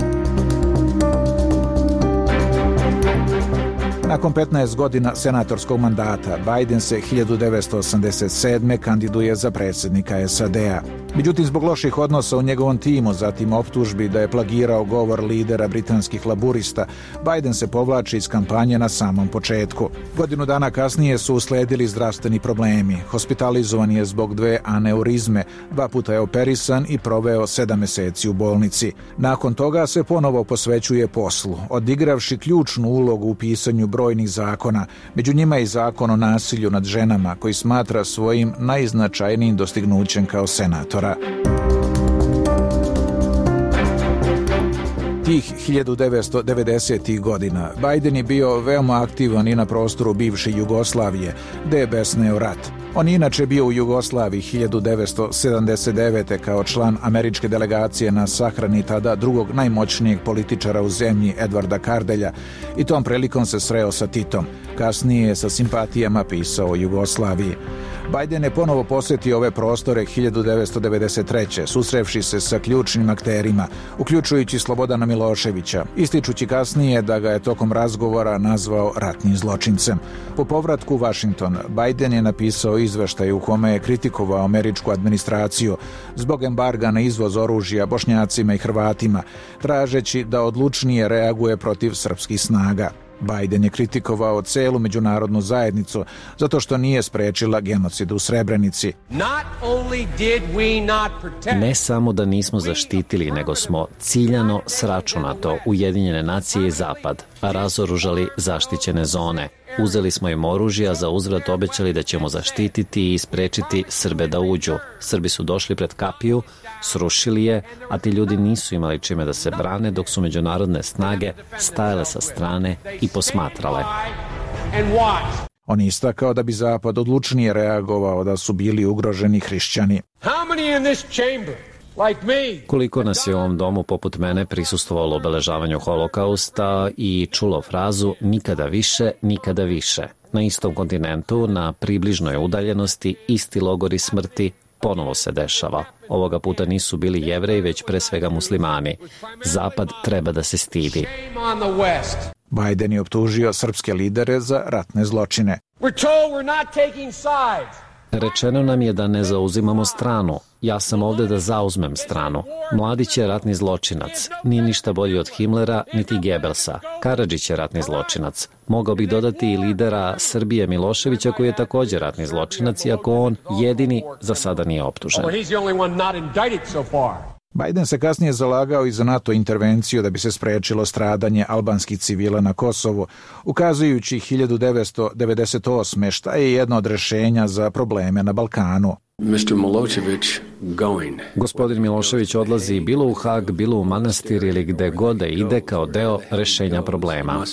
Nakon 15 godina senatorskog mandata, Biden se 1987. kandiduje za predsjednika SAD-a. Međutim, zbog loših odnosa u njegovom timu, zatim optužbi da je plagirao govor lidera britanskih laburista, Biden se povlači iz kampanje na samom početku. Godinu dana kasnije su usledili zdravstveni problemi. Hospitalizovan je zbog 2 aneurizme, 2 puta je operisan i proveo 7 meseci u bolnici. Nakon toga se ponovo posvećuje poslu, odigravši ključnu ulogu u pisanju brojnih zakona, među njima i zakon o nasilju nad ženama, koji smatra svojim najznačajnijim dostignućem kao senator. Tih 1990. godina Biden je bio veoma aktivan i na prostoru bivše Jugoslavije, gde je besneo rat. On je inače bio u Jugoslaviji 1979. kao član američke delegacije na sahrani tada drugog najmoćnijeg političara u zemlji, Edvarda Kardelja, i tom prilikom se sreo sa Titom. Kasnije je sa simpatijama pisao o Jugoslaviji. Biden je ponovo posjetio ove prostore 1993. susrevši se sa ključnim akterima, uključujući Slobodana Miloševića, ističući kasnije da ga je tokom razgovora nazvao ratnim zločincem. Po povratku u Washington, Biden je napisao izveštaj u kome je kritikovao američku administraciju zbog embarga na izvoz oružja Bošnjacima i Hrvatima, tražeći da odlučnije reaguje protiv srpskih snaga. Biden je kritikovao celu međunarodnu zajednicu zato što nije sprečila genocid u Srebrenici. Ne samo da nismo zaštitili, nego smo ciljano sračunato Ujedinjene nacije i Zapad razoružali zaštićene zone. Uzeli smo im oružje, a za uzvrat obećali da ćemo zaštititi i sprečiti Srbe da uđu. Srbi su došli pred kapiju, srušili je, a ti ljudi nisu imali čime da se brane, dok su međunarodne snage stajale sa strane i posmatrale. On je istakao da bi Zapad odlučnije reagovao da su bili ugroženi hrišćani. Koliko nas je u ovom domu poput mene prisustvovalo obeležavanju holokausta i čulo frazu nikada više, nikada više. Na istom kontinentu, na približnoj udaljenosti, isti logori smrti ponovo se dešava. Ovoga puta nisu bili Jevreji, već pre svega muslimani. Zapad treba da se stidi. Biden je optužio srpske lidere za ratne zločine. Rečeno nam je da ne zauzimamo stranu. Ja sam ovde da zauzmem stranu. Mladić je ratni zločinac. Nije ništa bolji od Himlera, niti Gebelsa. Karadžić je ratni zločinac. Mogao bih dodati i lidera Srbije Miloševića, koji je također ratni zločinac, iako on jedini za sada nije optužen. Biden se kasnije zalagao i za NATO intervenciju da bi se sprečilo stradanje albanskih civila na Kosovu, ukazujući 1998. šta je jedno od rešenja za probleme na Balkanu. Gospodin Milošević odlazi bilo u Hag, bilo u manastir ili gde god da ide kao deo rešenja problema.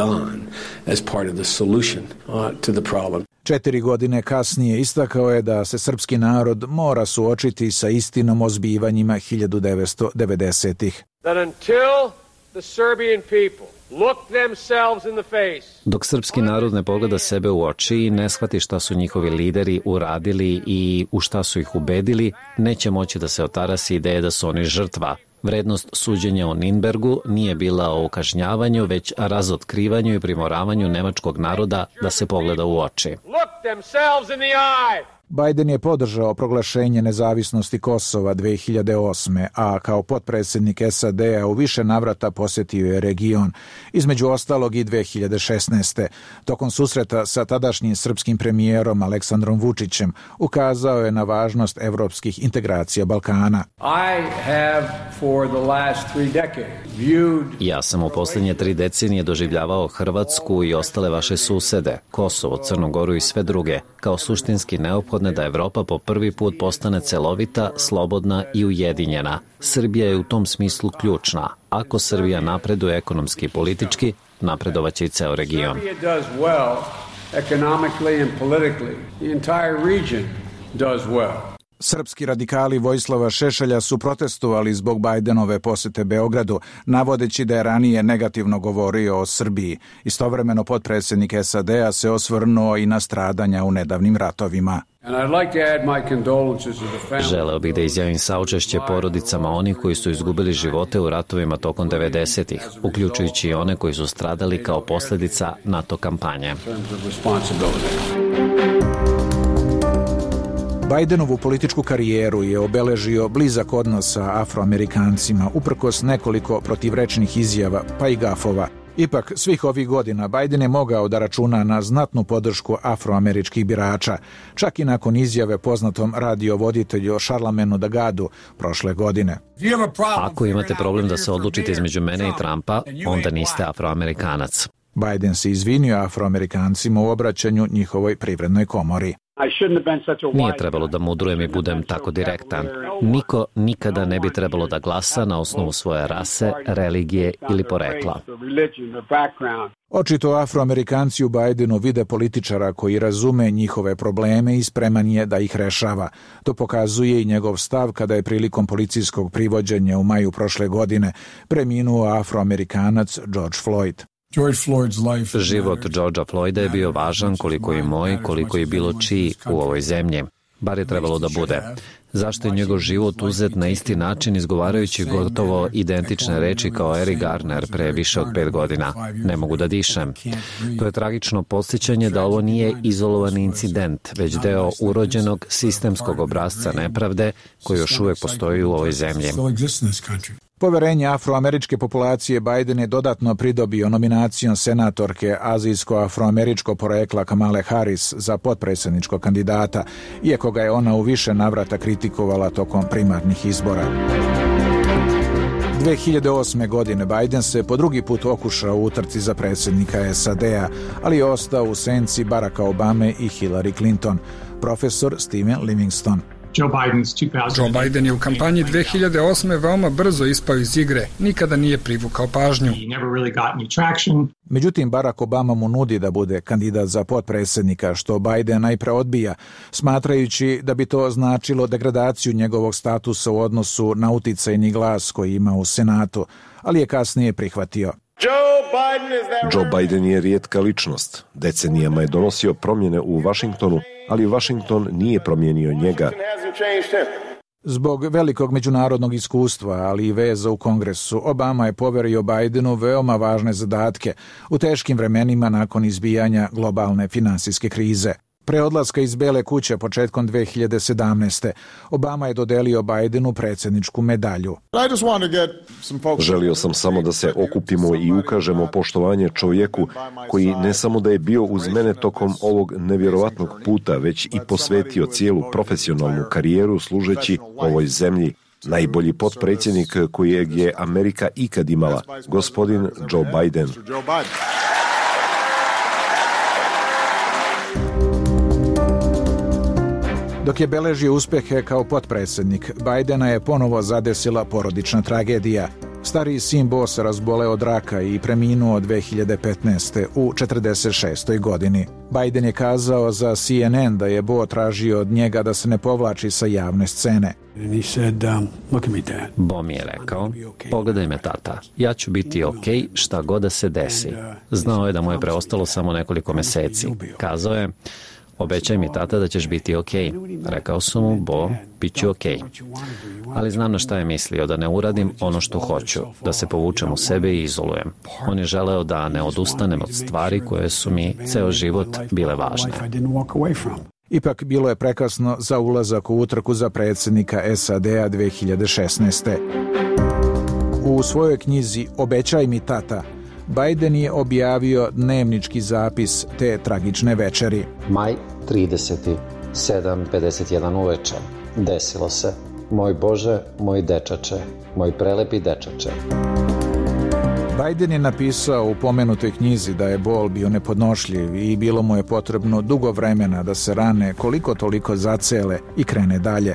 4 godine kasnije istakao je da se srpski narod mora suočiti sa istinom o zbivanjima 1990-ih. Dok srpski narod ne pogleda sebe u oči i ne shvati šta su njihovi lideri uradili i u šta su ih ubedili, neće moći da se otarasi ideje da su oni žrtva. Vrednost suđenja u Ninbergu nije bila o kažnjavanju, već razotkrivanju i primoravanju nemačkog naroda da se pogleda u oči. Biden je podržao proglašenje nezavisnosti Kosova 2008. a kao potpredsjednik SAD-a u više navrata posjetio je region, između ostalog i 2016. Tokom susreta sa tadašnjim srpskim premijerom Aleksandrom Vučićem ukazao je na važnost evropskih integracija Balkana. Ja sam u posljednje 3 decenije doživljavao Hrvatsku i ostale vaše susede, Kosovo, Crnu Goru i sve druge, kao suštinski neophodne da Evropa po prvi put postane celovita, slobodna i ujedinjena. Srbija je u tom smislu ključna. Ako Srbija napreduje ekonomski i politički, napredovaće i ceo region. Srpski radikali Vojislava Šešelja su protestovali zbog Bidenove posete Beogradu, navodeći da je ranije negativno govorio o Srbiji. Istovremeno potpredsjednik SAD-a se osvrnuo i na stradanja u nedavnim ratovima. Želeo bih da izjavim saučešće porodicama onih koji su izgubili živote u ratovima tokom 90-ih, uključujući i one koji su stradali kao posljedica NATO kampanje. Bidenovu političku karijeru je obeležio blizak odnos sa Afroamerikancima, uprkos nekoliko protivrečnih izjava, pa i gafova. Ipak, svih ovih godina Biden je mogao da računa na znatnu podršku afroameričkih birača, čak i nakon izjave poznatom radiovoditelju Charlamagne'u Dagadu prošle godine. Ako imate problem da se odlučite između mene i Trumpa, onda niste Afroamerikanac. Biden se izvinio Afroamerikancima u obraćanju njihovoj privrednoj komori. Nije trebalo da mudrujem i budem tako direktan. Niko nikada ne bi trebalo da glasa na osnovu svoje rase, religije ili porekla. Očito Afroamerikanci u Bidenu vide političara koji razume njihove probleme i spreman je da ih rešava. To pokazuje i njegov stav kada je prilikom policijskog privođenja u maju prošle godine preminuo Afroamerikanac George Floyd. Život Georgea Floyda je bio važan koliko i moj, koliko i bilo čiji u ovoj zemlji. Bar je trebalo da bude. Zašto je njegov život uzet na isti način izgovarajući gotovo identične reči kao Eric Garner pre više od 5 godina? Ne mogu da dišem. To je tragično podsjećanje da ovo nije izolovani incident, već deo urođenog sistemskog obrasca nepravde koji još uvek postoji u ovoj zemlji. Poverenje afroameričke populacije Biden je dodatno pridobio nominacijom senatorke azijsko-afroameričkog porekla Kamale Harris za potpredsjedničkog kandidata, iako ga je ona u više navrata kritikovala tokom primarnih izbora. 2008. godine Biden se po drugi put okušao u utrci za predsjednika SAD-a, ali je ostao u senci Baracka Obame i Hillary Clinton. Profesor Steven Livingston. Joe Biden je u kampanji 2008. veoma brzo ispao iz igre, nikada nije privukao pažnju. Međutim, Barack Obama mu nudi da bude kandidat za potpredsjednika, što Biden najpre odbija, smatrajući da bi to značilo degradaciju njegovog statusa u odnosu na uticajni glas koji ima u Senatu, ali je kasnije prihvatio. Joe Biden je rijetka ličnost. Decenijama je donosio promjene u Washingtonu, ali Washington nije promijenio njega. Zbog velikog međunarodnog iskustva, ali i veza u Kongresu, Obama je poverio Bidenu veoma važne zadatke u teškim vremenima nakon izbijanja globalne finansijske krize. Pre odlaska iz Bele kuće početkom 2017. Obama je dodelio Bidenu predsjedničku medalju. Želio sam samo da se okupimo i ukažemo poštovanje čovjeku koji ne samo da je bio uz mene tokom ovog nevjerovatnog puta, već i posvetio cijelu profesionalnu karijeru služeći ovoj zemlji. Najbolji potpredsjednik kojeg je Amerika ikad imala, gospodin Joe Biden. Dok je beležio uspjehe kao potpredsjednik, Bidena je ponovo zadesila porodična tragedija. Stariji sin Bo se razboleo od raka i preminuo 2015. u 46. godini. Biden je kazao za CNN da je Bo tražio od njega da se ne povlači sa javne scene. Bo mi je rekao, pogledaj me tata, ja ću biti okej šta god da se desi. Znao je da mu je preostalo samo nekoliko mjeseci. Kazao je, obećaj mi tata da ćeš biti okej. Rekao sam mu, Bo, bit ću okej. Ali znam na šta je mislio, da ne uradim ono što hoću, da se povučem u sebe i izolujem. On je želeo da ne odustanem od stvari koje su mi ceo život bile važne. Ipak bilo je prekasno za ulazak u utrku za predsjednika SAD-a 2016. U svojoj knjizi Obećaj mi tata, Biden je objavio dnevnički zapis te tragične večeri. Maj 30. 7:51 uveče. Desilo se. Moj Bože, moj dečače, moj prelepi dečače. Biden je napisao u pomenutoj knjizi da je bol bio nepodnošljiv i bilo mu je potrebno dugo vremena da se rane koliko toliko zacele i krene dalje.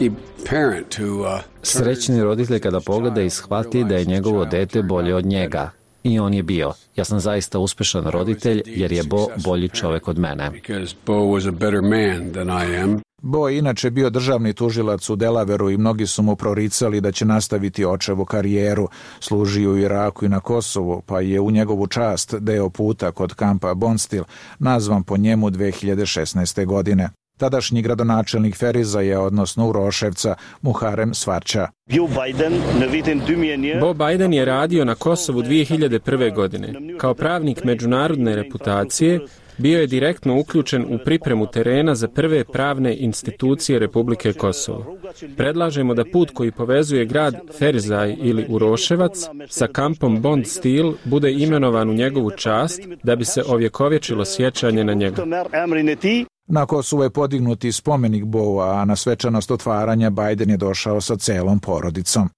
Srećni roditelj kada pogleda i shvati da je njegovo dete bolje od njega. I on je bio. Ja sam zaista uspešan roditelj jer je Bo bolji čovjek od mene. Bo je inače bio državni tužilac u Delaveru i mnogi su mu proricali da će nastaviti očevu karijeru. Služio u Iraku i na Kosovu, pa je u njegovu čast deo puta kod kampa Bondsteel nazvan po njemu 2016. godine. Tadašnji gradonačelnik Ferizaja, odnosno Uroševca, Muharem Svarča. Bo Biden je radio na Kosovu 2001. godine. Kao pravnik međunarodne reputacije bio je direktno uključen u pripremu terena za prve pravne institucije Republike Kosovo. Predlažemo da put koji povezuje grad Ferizaj ili Uroševac sa kampom Bondsteel bude imenovan u njegovu čast da bi se ovjekovječilo sjećanje na njega. Na Kosovu je podignuti spomenik Boa, a na svečanost otvaranja Biden je došao sa celom porodicom.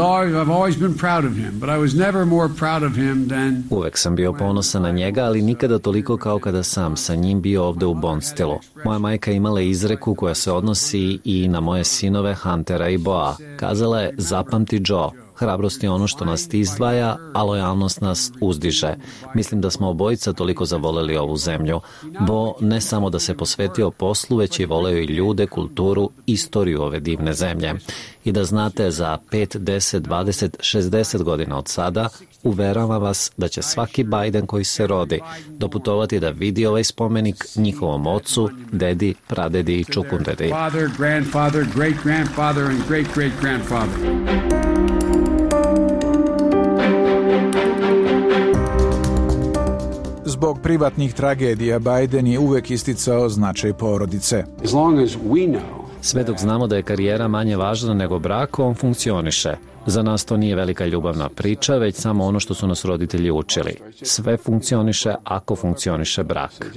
Uvek sam bio ponosan na njega, ali nikada toliko kao kada sam sa njim bio ovde u Bondsteelu. Moja majka imala izreku koja se odnosi i na moje sinove Huntera i Boa. Kazala je, zapamti Joe, hrabrost je ono što nas izdvaja, a lojalnost nas uzdiže. Mislim da smo obojica toliko zavoleli ovu zemlju. Bo ne samo da se posvetio poslu, već je voleo i ljude, kulturu, istoriju ove divne zemlje. I da znate, za 5, 10, 20, 60 godina od sada, uveravam vas da će svaki Biden koji se rodi doputovati da vidi ovaj spomenik njihovom ocu, dedi, pradedi i čukundedi. Father, grandfather, great-grandfather and great-great-grandfather. Zbog privatnih tragedija Biden je uvek isticao značaj porodice. Sve dok znamo da je karijera manje važna nego brak, on funkcioniše. Za nas to nije velika ljubavna priča, već samo ono što su nas roditelji učili. Sve funkcioniše ako funkcioniše brak.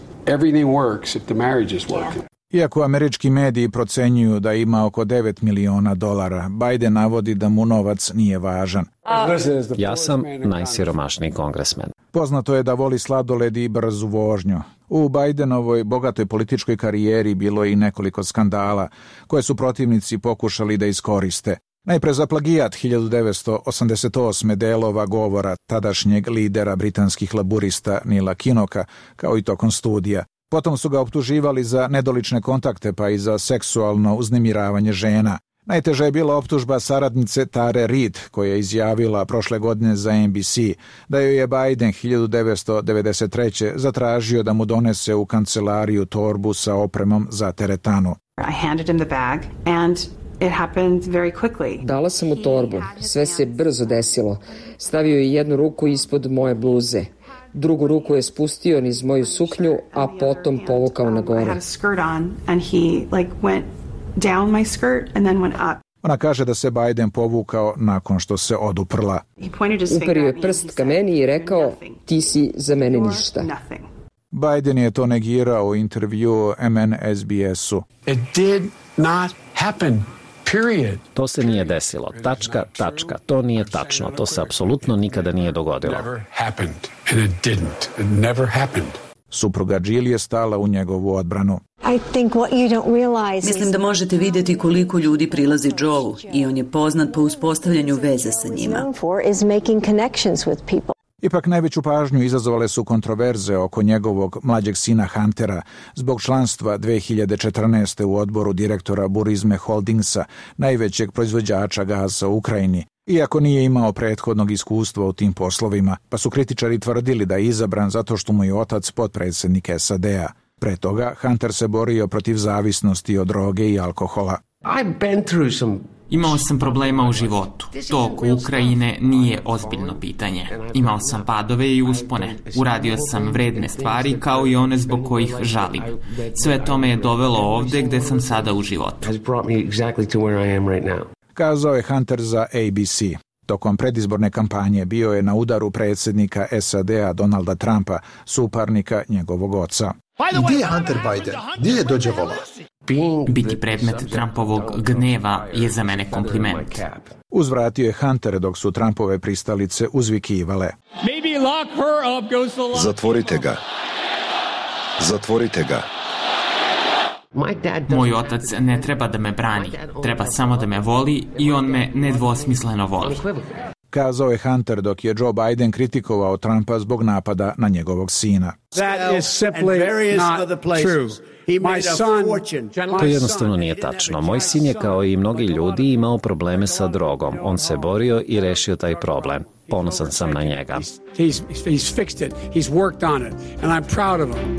Iako američki mediji procenjuju da ima oko $9 miliona, Biden navodi da mu novac nije važan. Ja sam najsiromašniji kongresmen. Poznato je da voli sladoled i brzu vožnju. U Bidenovoj bogatoj političkoj karijeri bilo je i nekoliko skandala koje su protivnici pokušali da iskoriste. Najpre za plagijat 1988. delova govora tadašnjeg lidera britanskih laburista Neila Kinoka, kao i tokom studija. Potom su ga optuživali za nedolične kontakte pa i za seksualno uznemiravanje žena. Najteža je bila optužba saradnice Tare Reid, koja je izjavila prošle godine za NBC da joj je Biden 1993. zatražio da mu donese u kancelariju torbu sa opremom za teretanu. I handed him the bag and it happened very quickly. Dala sam mu torbu. Sve se brzo desilo. Stavio je jednu ruku ispod moje bluze. Drugu ruku je spustio niz moju suknju, a potom povukao na gore. I had a skirt on and he went down my skirt and then went up. Ona kaže da se Biden povukao nakon što se oduprla. Uperio je prst ka meni i rekao, ti si za mene ništa. Biden je to negirao u intervjuu MSNBS-u. It did not happen. Period. To se nije desilo. Tačka. To nije tačno. To se apsolutno nikada nije dogodilo. Never happened. And it didn't. It never happened. Supruga Jill je stala u njegovu odbranu. Mislim da možete vidjeti koliko ljudi prilazi Joelu i on je poznat po uspostavljanju veze sa njima. Ipak najveću pažnju izazvale su kontroverze oko njegovog mlađeg sina Huntera zbog članstva 2014. u odboru direktora Burisme Holdingsa, najvećeg proizvođača gaza u Ukrajini, iako nije imao prethodnog iskustva u tim poslovima, pa su kritičari tvrdili da je izabran zato što mu je otac potpredsjednik SAD-a. Pre toga Hunter se borio protiv zavisnosti od droge i alkohola. Imao sam problema u životu. To oko Ukrajine nije ozbiljno pitanje. Imao sam padove i uspone. Uradio sam vredne stvari kao i one zbog kojih žalim. Sve to me je dovelo ovde gde sam sada u životu. Kazao je Hunter za ABC. Tokom predizborne kampanje bio je na udaru predsjednika SAD-a Donalda Trumpa, suparnika njegovog oca. Gdje je Hunter Biden? Gdje je Dođe vola? Biti predmet Trumpovog gneva je za mene kompliment. Uzvratio je Hunter dok su Trumpove pristalice uzvikivale. Zatvorite ga. Zatvorite ga. Moj otac ne treba da me brani, treba samo da me voli i on me nedvosmisleno voli. Kazao je Hunter dok je Joe Biden kritikovao Trumpa zbog napada na njegovog sina. To jednostavno nije tačno. Moj sin je kao i mnogi ljudi imao probleme sa drogom. On se borio i rešio taj problem. Ponosan sam na njega. He's fixed it. He's worked on it. And I'm proud of him.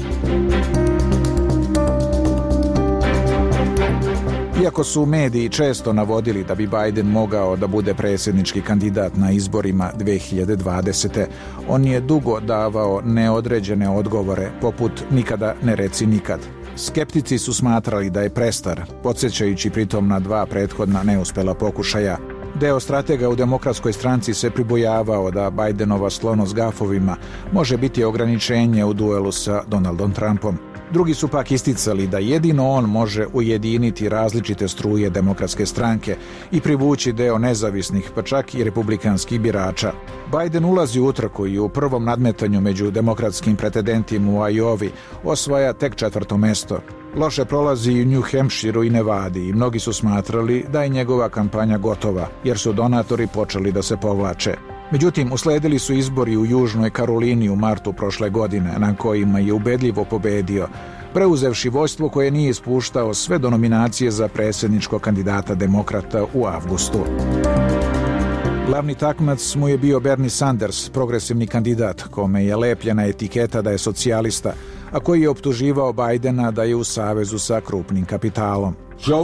Iako su mediji često navodili da bi Biden mogao da bude predsjednički kandidat na izborima 2020. on je dugo davao neodređene odgovore, poput nikada ne reci nikad. Skeptici su smatrali da je prestar, podsjećajući pritom na 2 prethodna neuspela pokušaja. Deo stratega u Demokratskoj stranci se pribojavao da Bidenova sklonost gafovima može biti ograničenje u duelu sa Donaldom Trumpom. Drugi su pak isticali da jedino on može ujediniti različite struje Demokratske stranke i privući deo nezavisnih, pa čak i republikanskih birača. Biden ulazi u utrku i u prvom nadmetanju među demokratskim pretendentima u Iowi osvaja tek 4. mesto. Loše prolazi i u New Hampshireu i Nevadi i mnogi su smatrali da je njegova kampanja gotova, jer su donatori počeli da se povlače. Međutim, usledili su izbori u Južnoj Karolini u martu prošle godine, na kojima je ubedljivo pobedio, preuzevši vođstvo koje nije ispuštao sve do nominacije za predsjedničkog kandidata demokrata u avgustu. Glavni takmac mu je bio Bernie Sanders, progresivni kandidat, kome je lepljena etiketa da je socijalista, a koji je optuživao Bajdena da je u savezu sa krupnim kapitalom.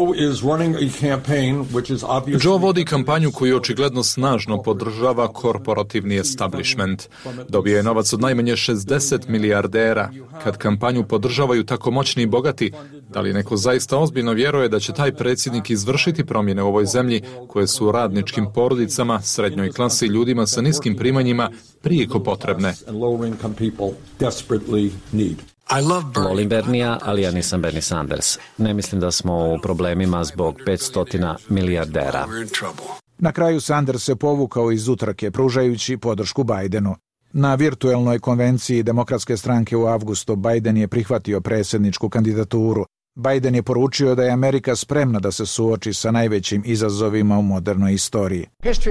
Joe vodi kampanju koju očigledno snažno podržava korporativni establishment. Dobio je novac od najmanje 60 milijardera. Kad kampanju podržavaju tako moćni i bogati, da li neko zaista ozbiljno vjeruje da će taj predsjednik izvršiti promjene u ovoj zemlji koje su radničkim porodicama, srednjoj klasi i ljudima sa niskim primanjima prijeko potrebne? Volim Bernija, ali ja nisam Bernie Sanders. Ne mislim da smo u problemima zbog 500 milijardera. Na kraju Sanders se povukao iz utrke, pružajući podršku Bajdenu. Na virtuelnoj konvenciji Demokratske stranke u avgustu Bajden je prihvatio predsjedničku kandidaturu. Bajden je poručio da je Amerika spremna da se suoči sa najvećim izazovima u modernoj istoriji.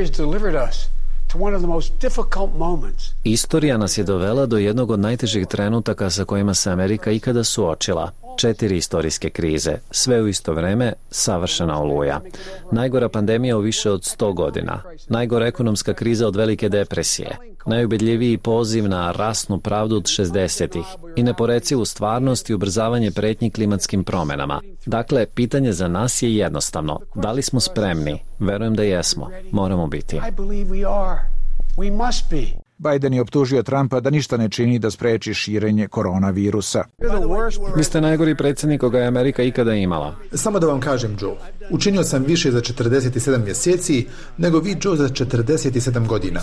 Istorija nas je dovela do jednog od najtežih trenutaka sa kojima se Amerika ikada suočila. 4 istorijske krize, sve u isto vreme, savršena oluja. Najgora pandemija u više od 100 godina. Najgora ekonomska kriza od velike depresije. Najubedljiviji poziv na rasnu pravdu od 60-ih i neporecivu stvarnost i ubrzavanje pretnji klimatskim promjenama. Dakle, pitanje za nas je jednostavno. Da li smo spremni? Verujem da jesmo. Moramo biti. Bajden je optužio Trumpa da ništa ne čini da spreči širenje koronavirusa. Vi ste najgori predsjednik koga je Amerika ikada imala. Samo da vam kažem, Joe, učinio sam više za 47 mjeseci nego vi, Joe, za 47 godina.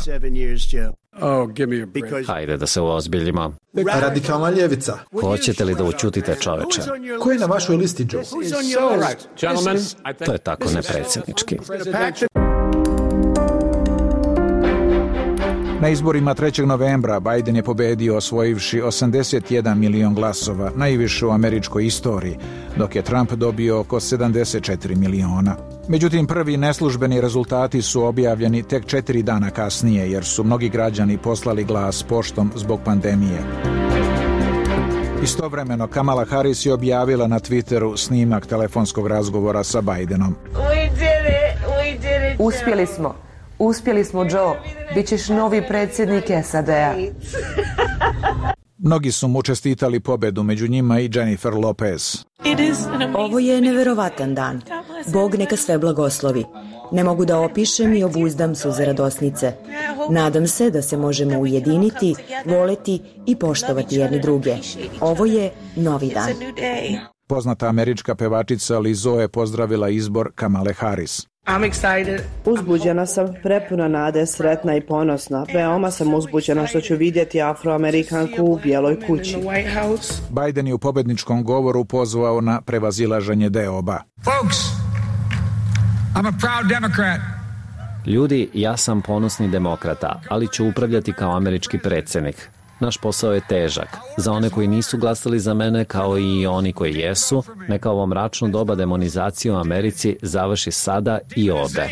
Hajde da se uozbiljimo. Radikalna ljevica. Hoćete li da učutite, čoveče? Ko je na vašoj listi, Joe? To je tako nepredsjednički. Na izborima 3. novembra Bajden je pobedio osvojivši 81 milion glasova, najviše u američkoj istoriji, dok je Trump dobio oko 74 miliona. Međutim, prvi neslužbeni rezultati su objavljeni tek 4 dana kasnije, jer su mnogi građani poslali glas poštom zbog pandemije. Istovremeno, Kamala Harris je objavila na Twitteru snimak telefonskog razgovora sa Bajdenom. Uspjeli smo. Uspjeli smo, Joe. Bićeš novi predsjednik SAD-a. Mnogi su mu čestitali pobedu, među njima i Jennifer Lopez. Ovo je neverovatan dan. Bog neka sve blagoslovi. Ne mogu da opišem i obuzdam suze radosnice. Nadam se da se možemo ujediniti, voleti i poštovati jedni druge. Ovo je novi dan. Poznata američka pevačica Lizzo je pozdravila izbor Kamale Harris. Uzbuđena sam, prepuna nade, sretna i ponosna. Veoma sam uzbuđena što ću vidjeti Afroamerikanku u Bijeloj kući. Bajden je u pobedničkom govoru pozvao na prevazilaženje deoba. Ljudi, ja sam ponosni demokrata, ali ću upravljati kao američki predsjednik. Naš posao je težak. Za one koji nisu glasali za mene, kao i oni koji jesu, neka ovo mračno doba demonizacije u Americi završi sada i ovde.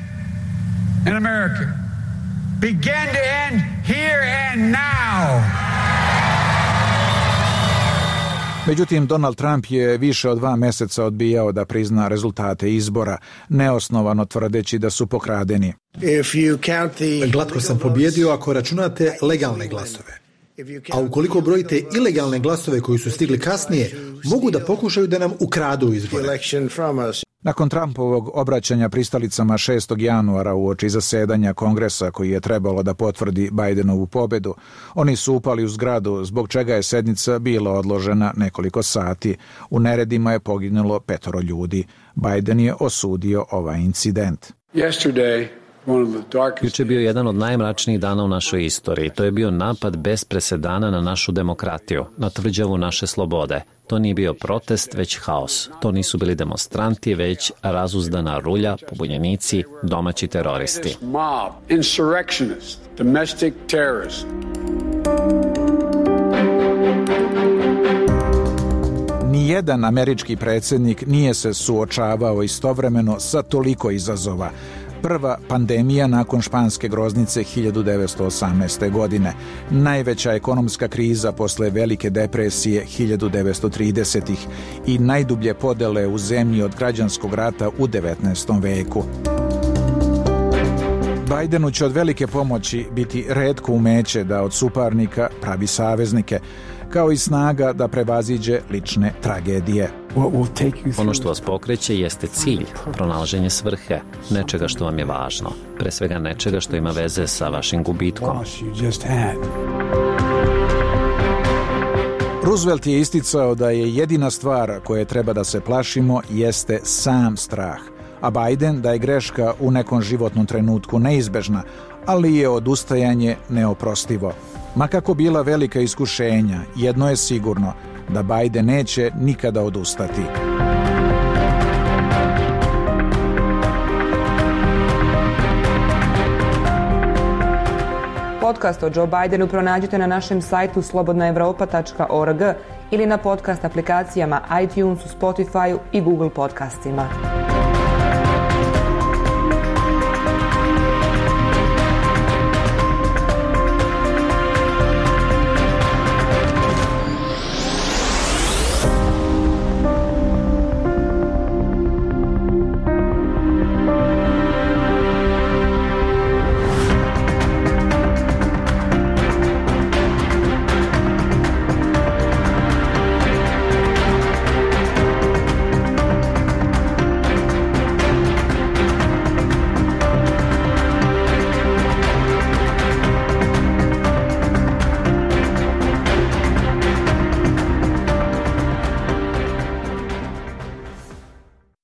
Međutim, Donald Trump je više od 2 mjeseca odbijao da prizna rezultate izbora, neosnovano tvrdeći da su pokradeni. Glatko sam pobjedio ako računate legalne glasove. A ukoliko brojite ilegalne glasove koji su stigli kasnije, mogu da pokušaju da nam ukradu izbore. Nakon Trumpovog obraćanja pristalicama 6. januara uoči zasedanja Kongresa koji je trebalo da potvrdi Bajdenovu pobedu, oni su upali u zgradu, zbog čega je sednica bila odložena nekoliko sati. U neredima je poginulo 5 ljudi. Bajden je osudio ovaj incident. Juče je bio jedan od najmračnijih dana u našoj istoriji. To je bio napad bez presedana na našu demokratiju, na tvrđavu naše slobode. To nije bio protest, već haos. To nisu bili demonstranti, već razuzdana rulja, pobunjenici, domaći teroristi. Nijedan američki predsjednik nije se suočavao istovremeno sa toliko izazova. Prva pandemija nakon španske groznice 1918. godine, najveća ekonomska kriza posle velike depresije 1930-ih i najdublje podele u zemlji od građanskog rata u 19. veku. Bajdenu će od velike pomoći biti retko umeće da od suparnika pravi saveznike. kao i snaga da prevaziđe lične tragedije. Ono što vas pokreće jeste cilj, pronalaženje svrhe, nečega što vam je važno, pre svega nečega što ima veze sa vašim gubitkom. Roosevelt je isticao da je jedina stvar koje treba da se plašimo jeste sam strah, a Biden da je greška u nekom životnom trenutku neizbežna, ali je odustajanje neoprostivo. Ma kako bila velika iskušenja, jedno je sigurno, da Biden neće nikada odustati. Podcast o Joe Bidenu pronađite na našem sajtu slobodnaevropa.org ili na podcast aplikacijama iTunesu, Spotifyu i Google podcastima.